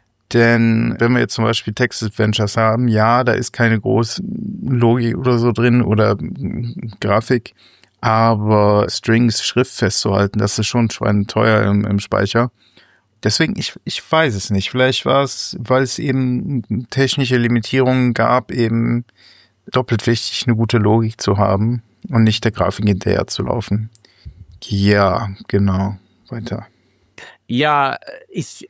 Denn wenn wir jetzt zum Beispiel Text-Adventures haben, ja, da ist keine große Logik oder so drin oder Grafik, aber Strings schriftfest zu halten, das ist schon schweineteuer im, im Speicher. Deswegen, ich, ich weiß es nicht. Vielleicht war es, weil es eben technische Limitierungen gab, eben doppelt wichtig, eine gute Logik zu haben und nicht der Grafik hinterher zu laufen. Ja, genau. Weiter. Ja, ich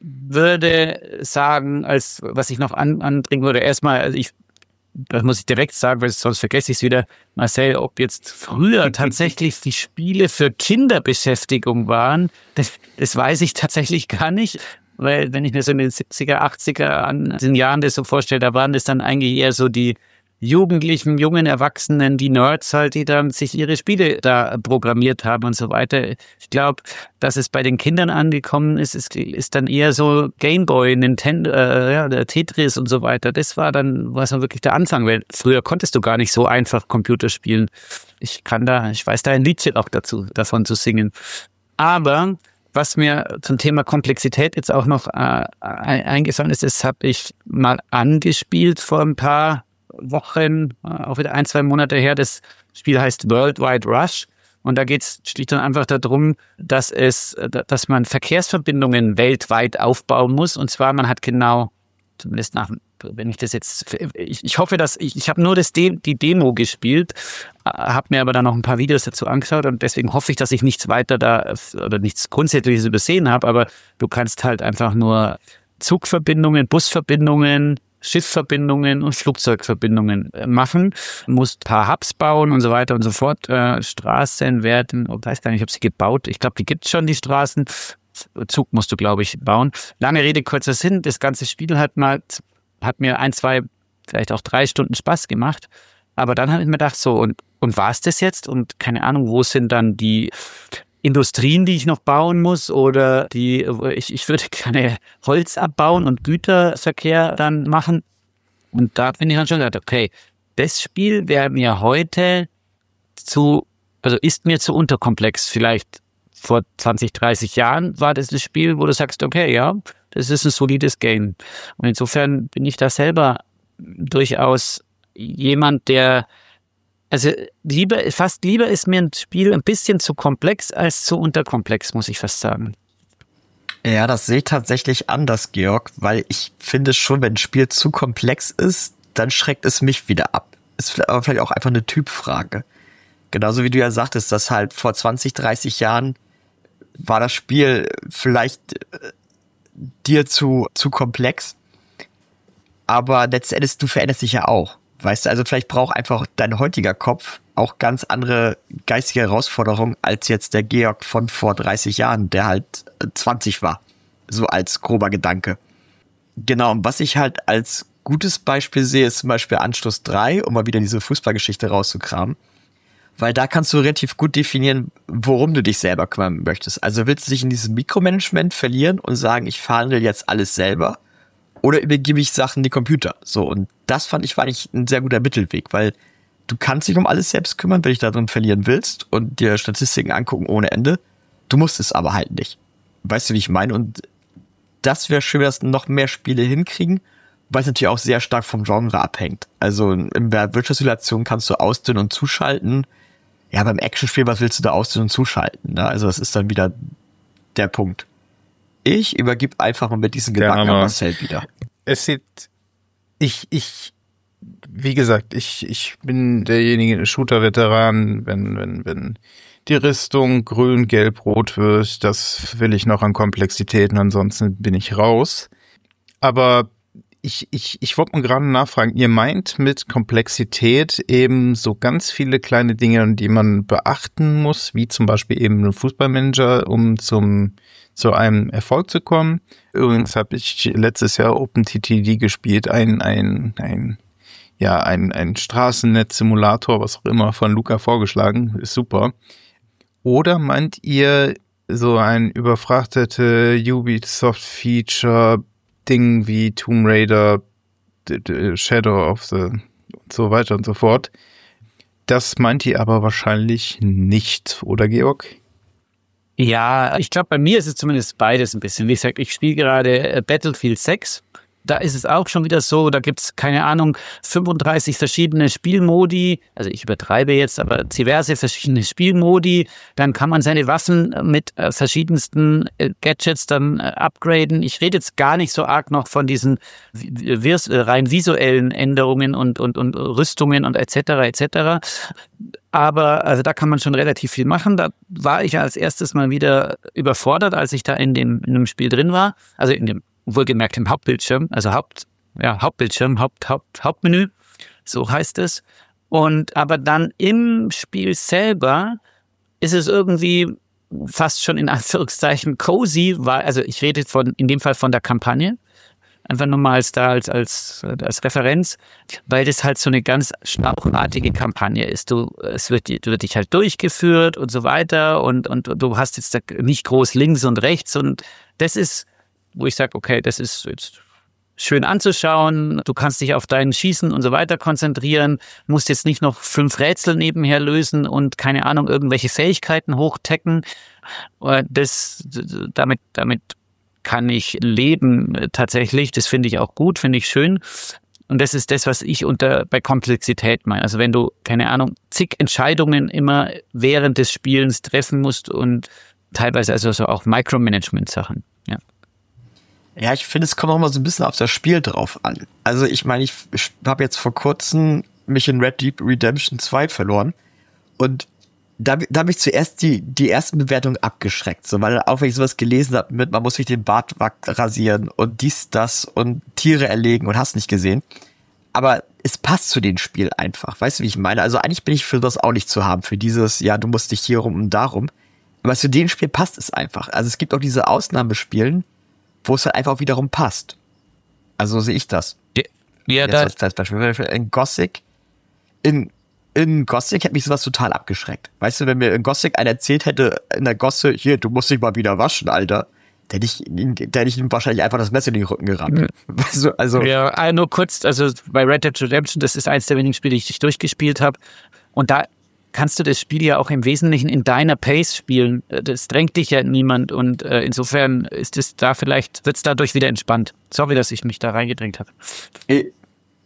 würde sagen, als was ich noch an, anbringen würde, erstmal, also ich, das muss ich direkt sagen, weil sonst vergesse ich es wieder, Marcel, ob jetzt früher tatsächlich die Spiele für Kinderbeschäftigung waren, das, das weiß ich tatsächlich gar nicht, weil wenn ich mir so in den siebziger, achtziger an den Jahren das so vorstelle, da waren das dann eigentlich eher so die Jugendlichen, jungen Erwachsenen, die Nerds halt, die dann sich ihre Spiele da programmiert haben und so weiter. Ich glaube, dass es bei den Kindern angekommen ist, ist, ist dann eher so Gameboy, Nintendo, äh, ja, der Tetris und so weiter. Das war dann, was war wirklich der Anfang, weil früher konntest du gar nicht so einfach Computer spielen. Ich kann da, ich weiß da ein Liedchen auch dazu, davon zu singen. Aber was mir zum Thema Komplexität jetzt auch noch äh, eingefallen ist, das habe ich mal angespielt vor ein paar Wochen, auch wieder ein, zwei Monate her. Das Spiel heißt Worldwide Rush und da geht es schlicht und einfach darum, dass es, dass man Verkehrsverbindungen weltweit aufbauen muss, und zwar man hat genau, zumindest nach, wenn ich das jetzt, ich, ich hoffe, dass ich, ich habe nur das De- die Demo gespielt, habe mir aber dann noch ein paar Videos dazu angeschaut und deswegen hoffe ich, dass ich nichts weiter da oder nichts Grundsätzliches übersehen habe, aber du kannst halt einfach nur Zugverbindungen, Busverbindungen, Schiffverbindungen und Flugzeugverbindungen machen, musst ein paar Hubs bauen und so weiter und so fort. Äh, Straßen werden, ich weiß gar nicht, ob sie gebaut, ich glaube, die gibt es schon, die Straßen. Zug musst du, glaube ich, bauen. Lange Rede, kurzer Sinn, das ganze Spiel hat mal, hat mir ein, zwei, vielleicht auch drei Stunden Spaß gemacht, aber dann habe ich mir gedacht, so, und, und war es das jetzt? Und keine Ahnung, wo sind dann die Industrien, die ich noch bauen muss, oder die, ich, ich würde gerne Holz abbauen und Güterverkehr dann machen. Und da bin ich dann schon gesagt, okay, das Spiel wäre mir heute zu, also ist mir zu unterkomplex. Vielleicht vor zwanzig, dreißig Jahren war das das Spiel, wo du sagst, okay, ja, das ist ein solides Game. Und insofern bin ich da selber durchaus jemand, der Also lieber, fast lieber ist mir ein Spiel ein bisschen zu komplex als zu unterkomplex, muss ich fast sagen. Ja, das sehe ich tatsächlich anders, Georg, weil ich finde schon, wenn ein Spiel zu komplex ist, dann schreckt es mich wieder ab. Ist aber vielleicht auch einfach eine Typfrage. Genauso wie du ja sagtest, dass halt vor zwanzig, dreißig Jahren war das Spiel vielleicht äh, dir zu, zu komplex, aber letzten Endes, du veränderst dich ja auch. Weißt du, also vielleicht braucht einfach dein heutiger Kopf auch ganz andere geistige Herausforderungen als jetzt der Georg von vor dreißig Jahren, der halt zwanzig war. So als grober Gedanke. Genau, und was ich halt als gutes Beispiel sehe, ist zum Beispiel Anschluss drei, um mal wieder diese Fußballgeschichte rauszukramen. Weil da kannst du relativ gut definieren, worum du dich selber kümmern möchtest. Also willst du dich in diesem Mikromanagement verlieren und sagen, ich verhandle jetzt alles selber? Oder übergebe ich Sachen die Computer? So, und das fand ich war eigentlich ein sehr guter Mittelweg, weil du kannst dich um alles selbst kümmern, wenn du dich da drin verlieren willst und dir Statistiken angucken ohne Ende. Du musst es aber halt nicht. Weißt du, wie ich meine? Und das wäre schön, dass noch mehr Spiele hinkriegen, weil es natürlich auch sehr stark vom Genre abhängt. Also in der Wirtschaftssimulation kannst du ausdünnen und zuschalten. Ja, beim Actionspiel, was willst du da ausdünnen und zuschalten? Ne? Also das ist dann wieder der Punkt. Ich übergebe einfach mal mit diesen Gedanken an Marcel wieder. Es sieht, ich, ich, wie gesagt, ich, ich bin derjenige Shooter-Veteran, wenn, wenn, wenn die Rüstung grün, gelb, rot wird, das will ich noch an Komplexitäten, ansonsten bin ich raus. Aber ich, ich, ich wollte mal gerade nachfragen, ihr meint mit Komplexität eben so ganz viele kleine Dinge, die man beachten muss, wie zum Beispiel eben ein Fußballmanager, um zum zu einem Erfolg zu kommen. Übrigens habe ich letztes Jahr OpenTTD gespielt, ein, ein, ein, ja, ein, ein Straßennetz-Simulator, was auch immer, von Luca vorgeschlagen, ist super. Oder meint ihr so ein überfrachtete Ubisoft-Feature-Ding wie Tomb Raider, Shadow of the und so weiter und so fort? Das meint ihr aber wahrscheinlich nicht, oder Georg? Ja, ich glaube, bei mir ist es zumindest beides ein bisschen. Wie gesagt, ich spiele gerade Battlefield sechs. Da ist es auch schon wieder so, da gibt's keine Ahnung, fünfunddreißig verschiedene Spielmodi. Also ich übertreibe jetzt, aber diverse verschiedene Spielmodi. Dann kann man seine Waffen mit äh, verschiedensten äh, Gadgets dann äh, upgraden. Ich rede jetzt gar nicht so arg noch von diesen vis- rein visuellen Änderungen und, und, und Rüstungen und et cetera et cetera. Aber also da kann man schon relativ viel machen. Da war ich als erstes mal wieder überfordert, als ich da in dem, in dem Spiel drin war. Also in dem, wohlgemerkt im Hauptbildschirm, also Haupt, ja, Hauptbildschirm, Haupt, Haupt, Hauptmenü, so heißt es. Und aber dann im Spiel selber ist es irgendwie fast schon in Anführungszeichen cozy, weil, also ich rede von, in dem Fall von der Kampagne, einfach nur mal als da als, als, als Referenz, weil das halt so eine ganz schnauchartige Kampagne ist. Du, es wird, du wird dich halt durchgeführt und so weiter und, und du hast jetzt nicht groß links und rechts und das ist, wo ich sage, okay, das ist jetzt schön anzuschauen, du kannst dich auf dein Schießen und so weiter konzentrieren, musst jetzt nicht noch fünf Rätsel nebenher lösen und keine Ahnung, irgendwelche Fähigkeiten hochtacken. Das, damit, damit kann ich leben tatsächlich, das finde ich auch gut, finde ich schön. Und das ist das, was ich unter bei Komplexität meine. Also wenn du, keine Ahnung, zig Entscheidungen immer während des Spielens treffen musst und teilweise also so auch Micromanagement-Sachen, ja. Ja, ich finde, es kommt auch mal so ein bisschen auf das Spiel drauf an. Also ich meine, ich, ich habe jetzt vor kurzem mich in Red Dead Redemption zwei verloren und da, da habe ich zuerst die, die ersten Bewertungen abgeschreckt, so, weil auch wenn ich sowas gelesen habe mit, man muss sich den Bart rasieren und dies, das und Tiere erlegen und hast nicht gesehen. Aber es passt zu dem Spiel einfach, weißt du, wie ich meine? Also eigentlich bin ich für das auch nicht zu haben, für dieses, ja, du musst dich hier rum und darum. Aber zu dem Spiel passt es einfach. Also es gibt auch diese Ausnahmespielen, wo es halt einfach wiederum passt. Also sehe ich das. Ja, da als Beispiel. In Gothic, in, in Gothic hätte mich sowas total abgeschreckt. Weißt du, wenn mir in Gothic einer erzählt hätte, in der Gosse, hier, du musst dich mal wieder waschen, Alter, da hätte ich, da hätte ich ihm wahrscheinlich einfach das Messer in den Rücken gerammt. Mhm. Weißt du, also. Ja, nur kurz, also bei Red Dead Redemption, das ist eins der wenigen Spiele, die ich durchgespielt habe. Und da kannst du das Spiel ja auch im Wesentlichen in deiner Pace spielen. Das drängt dich ja niemand und äh, insofern ist es da vielleicht, wird es dadurch wieder entspannt. Sorry, dass ich mich da reingedrängt habe.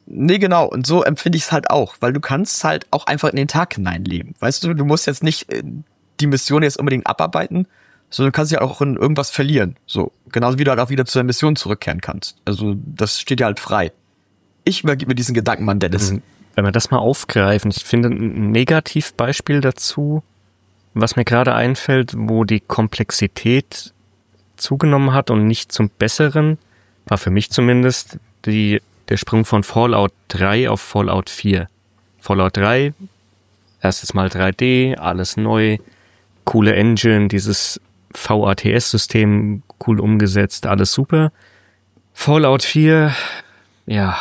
Nee, genau. Und so empfinde ich es halt auch, weil du kannst halt auch einfach in den Tag hineinleben. Weißt du, du musst jetzt nicht die Mission jetzt unbedingt abarbeiten, sondern du kannst ja auch in irgendwas verlieren. So, genauso wie du halt auch wieder zu der Mission zurückkehren kannst. Also das steht dir halt frei. Ich übergebe mir diesen Gedanken, Mann, Dennis. Wenn wir das mal aufgreifen, ich finde ein Negativbeispiel dazu, was mir gerade einfällt, wo die Komplexität zugenommen hat und nicht zum Besseren, war für mich zumindest die, der Sprung von Fallout drei auf Fallout vier. Fallout drei, erstes Mal drei D, alles neu, coole Engine, dieses V A T S-System cool umgesetzt, alles super. Fallout vier, ja,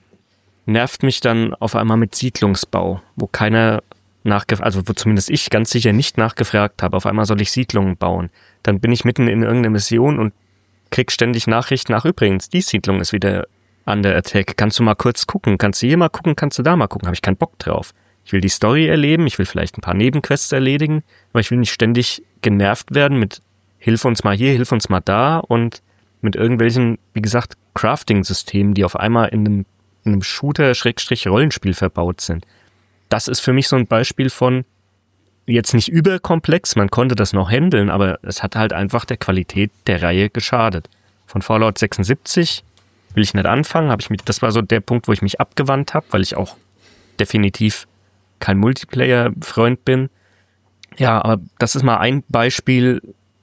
nervt mich dann auf einmal mit Siedlungsbau, wo keiner nachgefragt, also wo zumindest ich ganz sicher nicht nachgefragt habe. Auf einmal soll ich Siedlungen bauen. Dann bin ich mitten in irgendeiner Mission und krieg ständig Nachrichten nach, übrigens, die Siedlung ist wieder under attack. Kannst du mal kurz gucken? Kannst du hier mal gucken? Kannst du da mal gucken? Habe ich keinen Bock drauf. Ich will die Story erleben, ich will vielleicht ein paar Nebenquests erledigen, aber ich will nicht ständig genervt werden mit hilf uns mal hier, hilf uns mal da und mit irgendwelchen, wie gesagt, Crafting-Systemen, die auf einmal in einem, in einem Shooter-Rollenspiel verbaut sind. Das ist für mich so ein Beispiel von jetzt nicht überkomplex, man konnte das noch handeln, aber es hat halt einfach der Qualität der Reihe geschadet. Von Fallout sechsundsiebzig will ich nicht anfangen, habe ich mich, das war so der Punkt, wo ich mich abgewandt habe, weil ich auch definitiv kein Multiplayer-Freund bin. Ja, aber das ist mal ein Beispiel,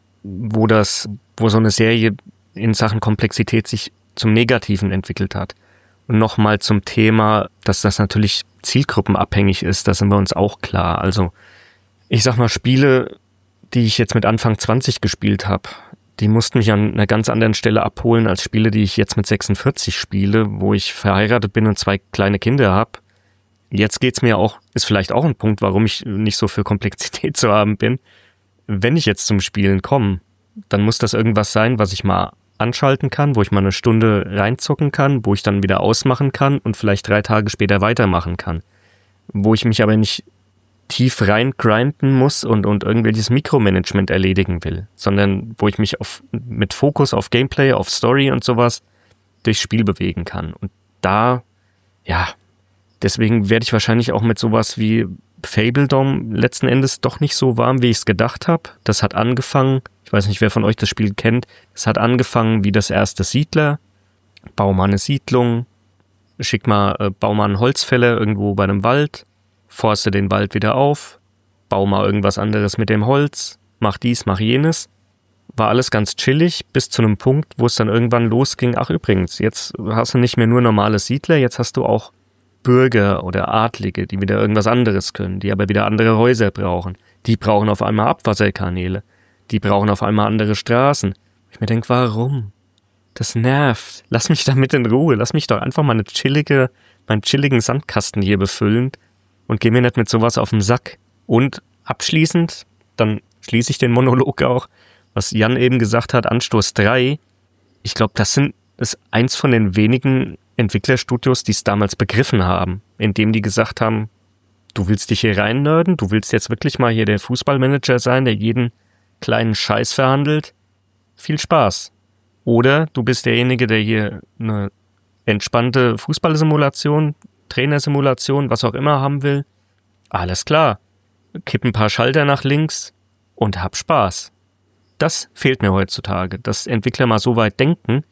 wo das, wo so eine Serie in Sachen Komplexität sich zum Negativen entwickelt hat. Und nochmal zum Thema, dass das natürlich zielgruppenabhängig ist, da sind wir uns auch klar. Also ich sag mal, Spiele, die ich jetzt mit Anfang zwanzig gespielt habe, die mussten mich an einer ganz anderen Stelle abholen als Spiele, die ich jetzt mit sechsundvierzig spiele, wo ich verheiratet bin und zwei kleine Kinder habe. Jetzt geht's mir auch, ist vielleicht auch ein Punkt, warum ich nicht so für Komplexität zu haben bin. Wenn ich jetzt zum Spielen komme, dann muss das irgendwas sein, was ich mal anschalten kann, wo ich mal eine Stunde reinzucken kann, wo ich dann wieder ausmachen kann und vielleicht drei Tage später weitermachen kann. Wo ich mich aber nicht tief reingrinden muss und, und irgendwelches Mikromanagement erledigen will, sondern wo ich mich auf, mit Fokus auf Gameplay, auf Story und sowas durchs Spiel bewegen kann. Und da, ja, deswegen werde ich wahrscheinlich auch mit sowas wie Fabledom letzten Endes doch nicht so warm, wie ich es gedacht habe. Das hat angefangen, ich weiß nicht, wer von euch das Spiel kennt, es hat angefangen wie das erste Siedler. Bau mal eine Siedlung, schick mal, äh, bau mal einen Holzfäller irgendwo bei einem Wald, forste den Wald wieder auf, bau mal irgendwas anderes mit dem Holz, mach dies, mach jenes. War alles ganz chillig, bis zu einem Punkt, wo es dann irgendwann losging, ach übrigens, jetzt hast du nicht mehr nur normale Siedler, jetzt hast du auch Bürger oder Adlige, die wieder irgendwas anderes können, die aber wieder andere Häuser brauchen. Die brauchen auf einmal Abwasserkanäle. Die brauchen auf einmal andere Straßen. Ich mir denke, warum? Das nervt. Lass mich damit in Ruhe. Lass mich doch einfach mal eine chillige, meinen chilligen Sandkasten hier befüllen und geh mir nicht mit sowas auf den Sack. Und abschließend, dann schließe ich den Monolog auch, was Jan eben gesagt hat, Anstoß drei. Ich glaube, das sind ist eins von den wenigen Entwicklerstudios, die es damals begriffen haben, indem die gesagt haben, du willst dich hier reinnörden, du willst jetzt wirklich mal hier der Fußballmanager sein, der jeden kleinen Scheiß verhandelt. Viel Spaß. Oder du bist derjenige, der hier eine entspannte Fußballsimulation, Trainersimulation, was auch immer haben will. Alles klar. Kipp ein paar Schalter nach links und hab Spaß. Das fehlt mir heutzutage, dass Entwickler mal so weit denken,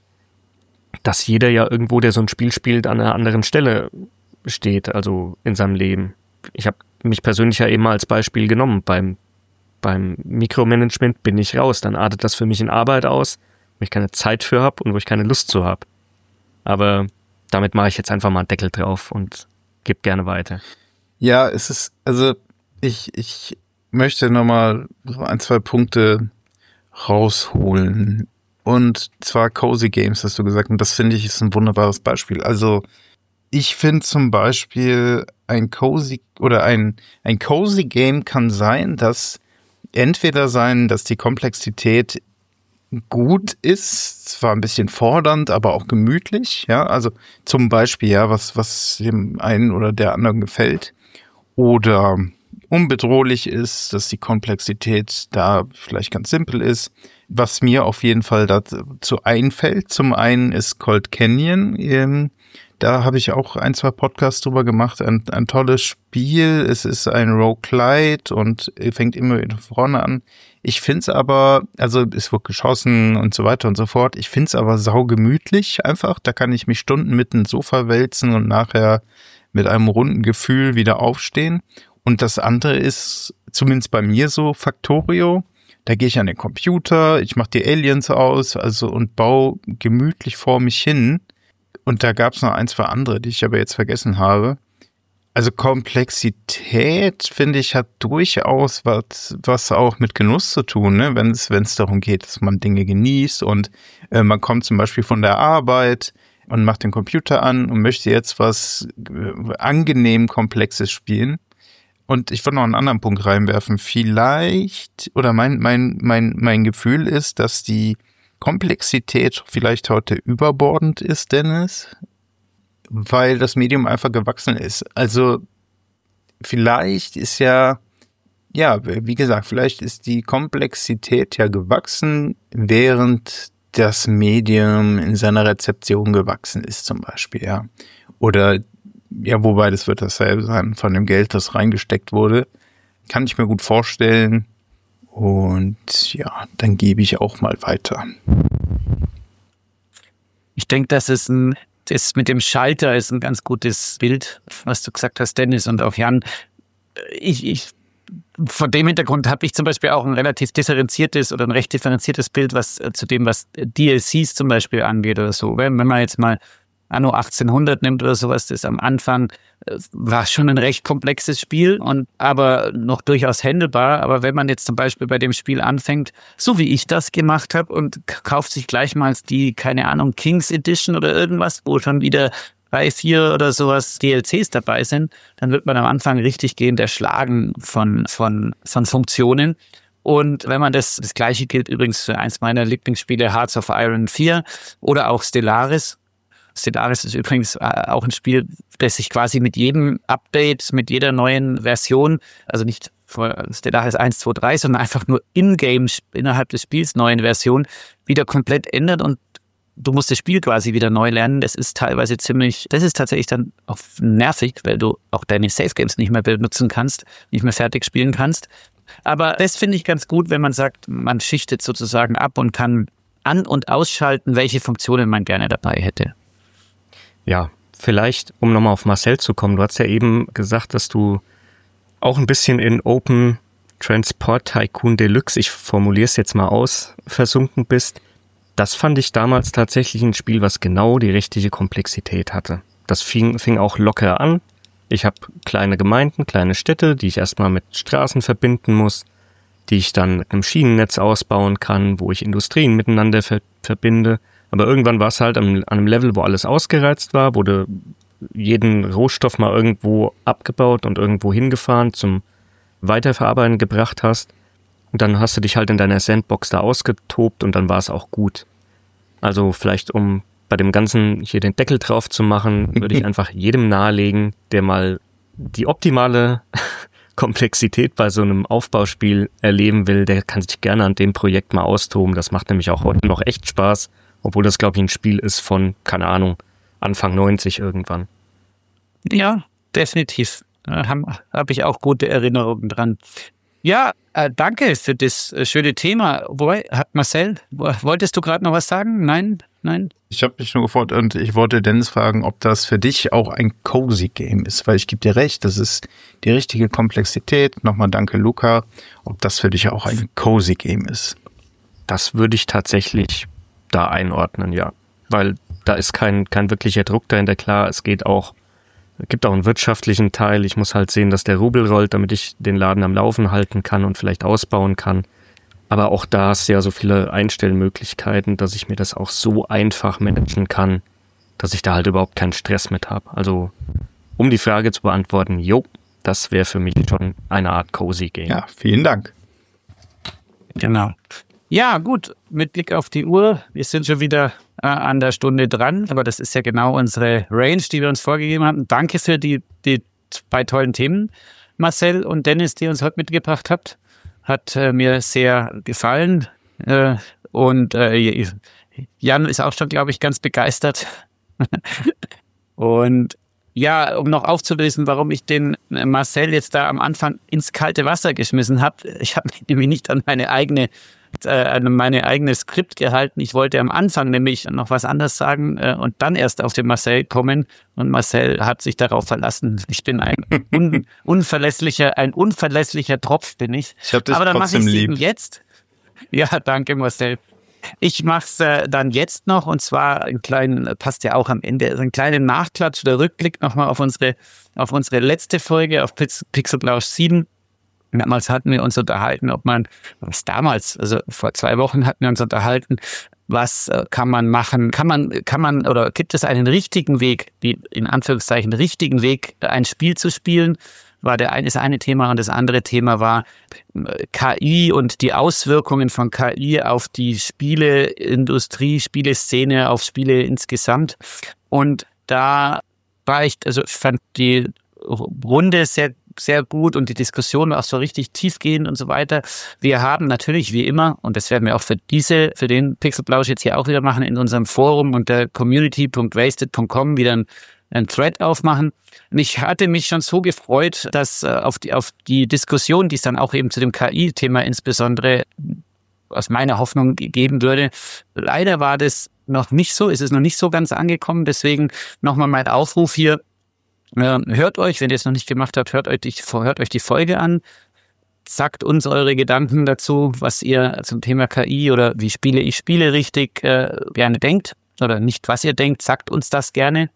dass jeder ja irgendwo, der so ein Spiel spielt, an einer anderen Stelle steht, also in seinem Leben. Ich habe mich persönlich ja eben mal als Beispiel genommen. Beim, beim Mikromanagement bin ich raus. Dann artet das für mich in Arbeit aus, wo ich keine Zeit für habe und wo ich keine Lust zu habe. Aber damit mache ich jetzt einfach mal einen Deckel drauf und gebe gerne weiter. Ja, es ist, also ich, ich möchte nochmal so ein, zwei Punkte rausholen. Und zwar Cozy Games, hast du gesagt. Und das finde ich ist ein wunderbares Beispiel. Also ich finde zum Beispiel ein Cozy oder ein, ein Cozy Game kann sein, dass entweder sein, dass die Komplexität gut ist, zwar ein bisschen fordernd, aber auch gemütlich. Ja, also zum Beispiel, ja, was, was dem einen oder der anderen gefällt. Oder unbedrohlich ist, dass die Komplexität da vielleicht ganz simpel ist. Was mir auf jeden Fall dazu einfällt, zum einen ist Cold Canyon. da habe ich auch ein, zwei Podcasts drüber gemacht. Ein, ein tolles Spiel. Es ist ein Roguelite und fängt immer wieder vorne an. Ich finde es aber, also es wird geschossen und so weiter und so fort. Ich finde es aber saugemütlich einfach. Da kann ich mich Stunden mit ins Sofa wälzen und nachher mit einem runden Gefühl wieder aufstehen. Und das andere ist, zumindest bei mir so, Factorio. Da gehe ich an den Computer, ich mache die Aliens aus, also und baue gemütlich vor mich hin. Und da gab es noch ein, zwei andere, die ich aber jetzt vergessen habe. Also Komplexität, finde ich, hat durchaus was, was auch mit Genuss zu tun, ne? Wenn es, wenn es darum geht, dass man Dinge genießt und äh, man kommt zum Beispiel von der Arbeit und macht den Computer an und möchte jetzt was äh, angenehm Komplexes spielen. Und ich würde noch einen anderen Punkt reinwerfen. Vielleicht, oder mein, mein, mein, mein Gefühl ist, dass die Komplexität vielleicht heute überbordend ist, Dennis, weil das Medium einfach gewachsen ist. Also vielleicht ist ja, ja, wie gesagt, vielleicht ist die Komplexität ja gewachsen, während das Medium in seiner Rezeption gewachsen ist zum Beispiel, ja. Oder ja, wobei, das wird dasselbe sein von dem Geld, das reingesteckt wurde. Kann ich mir gut vorstellen. Und ja, dann gebe ich auch mal weiter. Ich denke, das ist ein, das mit dem Schalter ist ein ganz gutes Bild, was du gesagt hast, Dennis und auch Jan. Ich, ich, vor dem Hintergrund habe ich zum Beispiel auch ein relativ differenziertes oder ein recht differenziertes Bild, was zu dem, was D L Cs zum Beispiel angeht oder so. Wenn, wenn man jetzt mal Anno achtzehnhundert nimmt oder sowas, das am Anfang äh, war schon ein recht komplexes Spiel und aber noch durchaus handelbar. Aber wenn man jetzt zum Beispiel bei dem Spiel anfängt, so wie ich das gemacht habe und k- kauft sich gleich mal die, keine Ahnung, Kings Edition oder irgendwas, wo schon wieder drei, vier oder sowas D L Cs dabei sind, dann wird man am Anfang richtig gehend erschlagen von, von, von Funktionen. Und wenn man das, das Gleiche gilt übrigens für eins meiner Lieblingsspiele, Hearts of Iron vier oder auch Stellaris. Stellaris ist übrigens auch ein Spiel, das sich quasi mit jedem Update, mit jeder neuen Version, also nicht Stellaris eins, zwei, drei, sondern einfach nur in-game, innerhalb des Spiels neuen Version, wieder komplett ändert und du musst das Spiel quasi wieder neu lernen. Das ist teilweise ziemlich, das ist tatsächlich dann auch nervig, weil du auch deine Safe Games nicht mehr benutzen kannst, nicht mehr fertig spielen kannst. Aber das finde ich ganz gut, wenn man sagt, man schichtet sozusagen ab und kann an- und ausschalten, welche Funktionen man gerne dabei hätte. Ja, vielleicht, um nochmal auf Marcel zu kommen, du hast ja eben gesagt, dass du auch ein bisschen in Open Transport Tycoon Deluxe, ich formuliere es jetzt mal aus, versunken bist. Das fand ich damals tatsächlich ein Spiel, was genau die richtige Komplexität hatte. Das fing, fing auch locker an. Ich habe kleine Gemeinden, kleine Städte, die ich erstmal mit Straßen verbinden muss, die ich dann mit einem Schienennetz ausbauen kann, wo ich Industrien miteinander ver- verbinde. Aber irgendwann war es halt an, an einem Level, wo alles ausgereizt war, wurde jeden Rohstoff mal irgendwo abgebaut und irgendwo hingefahren, zum Weiterverarbeiten gebracht hast. Und dann hast du dich halt in deiner Sandbox da ausgetobt und dann war es auch gut. Also vielleicht, um bei dem Ganzen hier den Deckel drauf zu machen, würde ich einfach jedem nahelegen, der mal die optimale Komplexität bei so einem Aufbauspiel erleben will, der kann sich gerne an dem Projekt mal austoben. Das macht nämlich auch heute noch echt Spaß. Obwohl das, glaube ich, ein Spiel ist von, keine Ahnung, Anfang neunzig irgendwann. Ja, definitiv. Da habe hab ich auch gute Erinnerungen dran. Ja, äh, danke für das äh, schöne Thema. Wobei, hat Marcel, wolltest du gerade noch was sagen? Nein? Nein? Ich habe mich nur gefragt und ich wollte Dennis fragen, ob das für dich auch ein cozy Game ist, weil ich gebe dir recht, das ist die richtige Komplexität. Nochmal danke, Luca. Ob das für dich auch ein cozy Game ist? Das würde ich tatsächlich da einordnen, ja. Weil da ist kein, kein wirklicher Druck dahinter. Klar, es geht auch, es gibt auch einen wirtschaftlichen Teil. Ich muss halt sehen, dass der Rubel rollt, damit ich den Laden am Laufen halten kann und vielleicht ausbauen kann. Aber auch da ist ja so viele Einstellmöglichkeiten, dass ich mir das auch so einfach managen kann, dass ich da halt überhaupt keinen Stress mit habe. Also, um die Frage zu beantworten, jo, das wäre für mich schon eine Art cozy Game. Ja, vielen Dank. Genau. Ja, gut, mit Blick auf die Uhr, wir sind schon wieder äh, an der Stunde dran, aber das ist ja genau unsere Range, die wir uns vorgegeben haben. Danke für die, die zwei tollen Themen, Marcel und Dennis, die ihr uns heute mitgebracht habt. Hat äh, mir sehr gefallen äh, und äh, Jan ist auch schon, glaube ich, ganz begeistert. Und ja, um noch aufzulösen, warum ich den Marcel jetzt da am Anfang ins kalte Wasser geschmissen habe. Ich habe mich nämlich nicht an meine eigene, äh, an meine eigene Skript gehalten. Ich wollte am Anfang nämlich noch was anderes sagen äh, und dann erst auf den Marcel kommen. Und Marcel hat sich darauf verlassen. Ich bin ein un, unverlässlicher, ein unverlässlicher Tropf bin ich. Ich hab dich Aber dann mache trotzdem ich es lieb. eben jetzt. Ja, danke Marcel. Ich mache es äh, dann jetzt noch und zwar einen kleinen, passt ja auch am Ende, also einen kleinen Nachklatsch oder Rückblick nochmal auf unsere, auf unsere letzte Folge, auf Pix- Pixelblausch sieben. Damals hatten wir uns unterhalten, ob man, was damals, also vor zwei Wochen hatten wir uns unterhalten, was äh, kann man machen, kann man, kann man oder gibt es einen richtigen Weg, die in Anführungszeichen richtigen Weg, ein Spiel zu spielen? War der eine, das eine Thema und das andere Thema war K I und die Auswirkungen von K I auf die Spieleindustrie, Spieleszene, auf Spiele insgesamt. Und da war ich, also ich fand die Runde sehr, sehr gut und die Diskussion war auch so richtig tiefgehend und so weiter. Wir haben natürlich wie immer, und das werden wir auch für diese, für den Pixelblausch jetzt hier auch wieder machen, in unserem Forum unter community punkt wasted punkt com wieder ein einen Thread aufmachen. Und ich hatte mich schon so gefreut, dass äh, auf die auf die Diskussion, die es dann auch eben zu dem K I-Thema insbesondere aus meiner Hoffnung geben würde. Leider war das noch nicht so, ist es noch nicht so ganz angekommen. Deswegen nochmal mein Aufruf hier. Äh, hört euch, wenn ihr es noch nicht gemacht habt, hört euch, die, hört euch die Folge an. Sagt uns eure Gedanken dazu, was ihr zum Thema K I oder wie spiele ich Spiele richtig äh, gerne denkt. Oder nicht, was ihr denkt, sagt uns das gerne.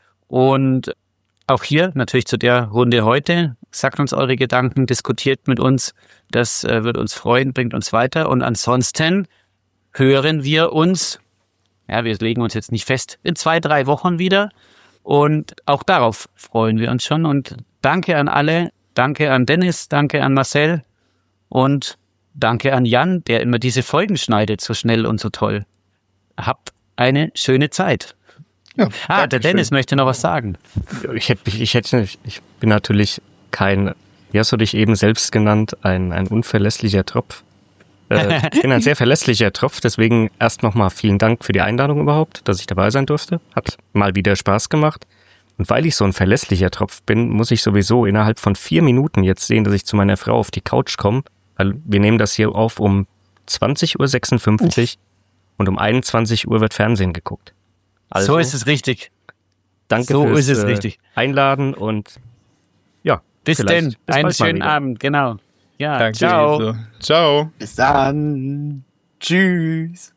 Und auch hier natürlich zu der Runde heute, sagt uns eure Gedanken, diskutiert mit uns, das äh, wird uns freuen, bringt uns weiter. Und ansonsten hören wir uns, ja, wir legen uns jetzt nicht fest, in zwei, drei Wochen wieder. Und auch darauf freuen wir uns schon. Und danke an alle, danke an Dennis, danke an Marcel und danke an Jan, der immer diese Folgen schneidet, so schnell und so toll. Habt eine schöne Zeit. Ja, ah, der Dennis schön. Möchte noch was sagen. Ich hätte, ich hätte, ich bin natürlich kein, wie hast du dich eben selbst genannt, ein, ein unverlässlicher Tropf. Äh, ich bin ein sehr verlässlicher Tropf, deswegen erst nochmal vielen Dank für die Einladung überhaupt, dass ich dabei sein durfte. Hat mal wieder Spaß gemacht. Und weil ich so ein verlässlicher Tropf bin, muss ich sowieso innerhalb von vier Minuten jetzt sehen, dass ich zu meiner Frau auf die Couch komme, weil wir nehmen das hier auf um zwanzig Uhr sechsundfünfzig und um einundzwanzig Uhr wird Fernsehen geguckt. Also, so ist es richtig. Danke so fürs ist es richtig. Einladen und ja. Bis denn. Bis einen schönen Abend, genau. Ja, danke. Ciao. So. Ciao. Bis dann. Tschüss.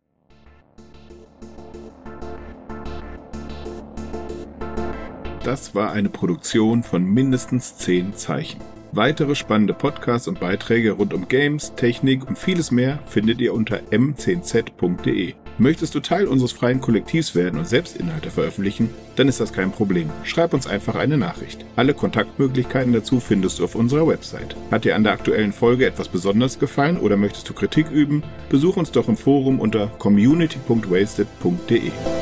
Das war eine Produktion von mindestens zehn Zeichen. Weitere spannende Podcasts und Beiträge rund um Games, Technik und vieles mehr findet ihr unter m zehn z punkt de. Möchtest du Teil unseres freien Kollektivs werden und selbst Inhalte veröffentlichen? Dann ist das kein Problem. Schreib uns einfach eine Nachricht. Alle Kontaktmöglichkeiten dazu findest du auf unserer Website. Hat dir an der aktuellen Folge etwas besonders gefallen oder möchtest du Kritik üben? Besuch uns doch im Forum unter community punkt wasted punkt de.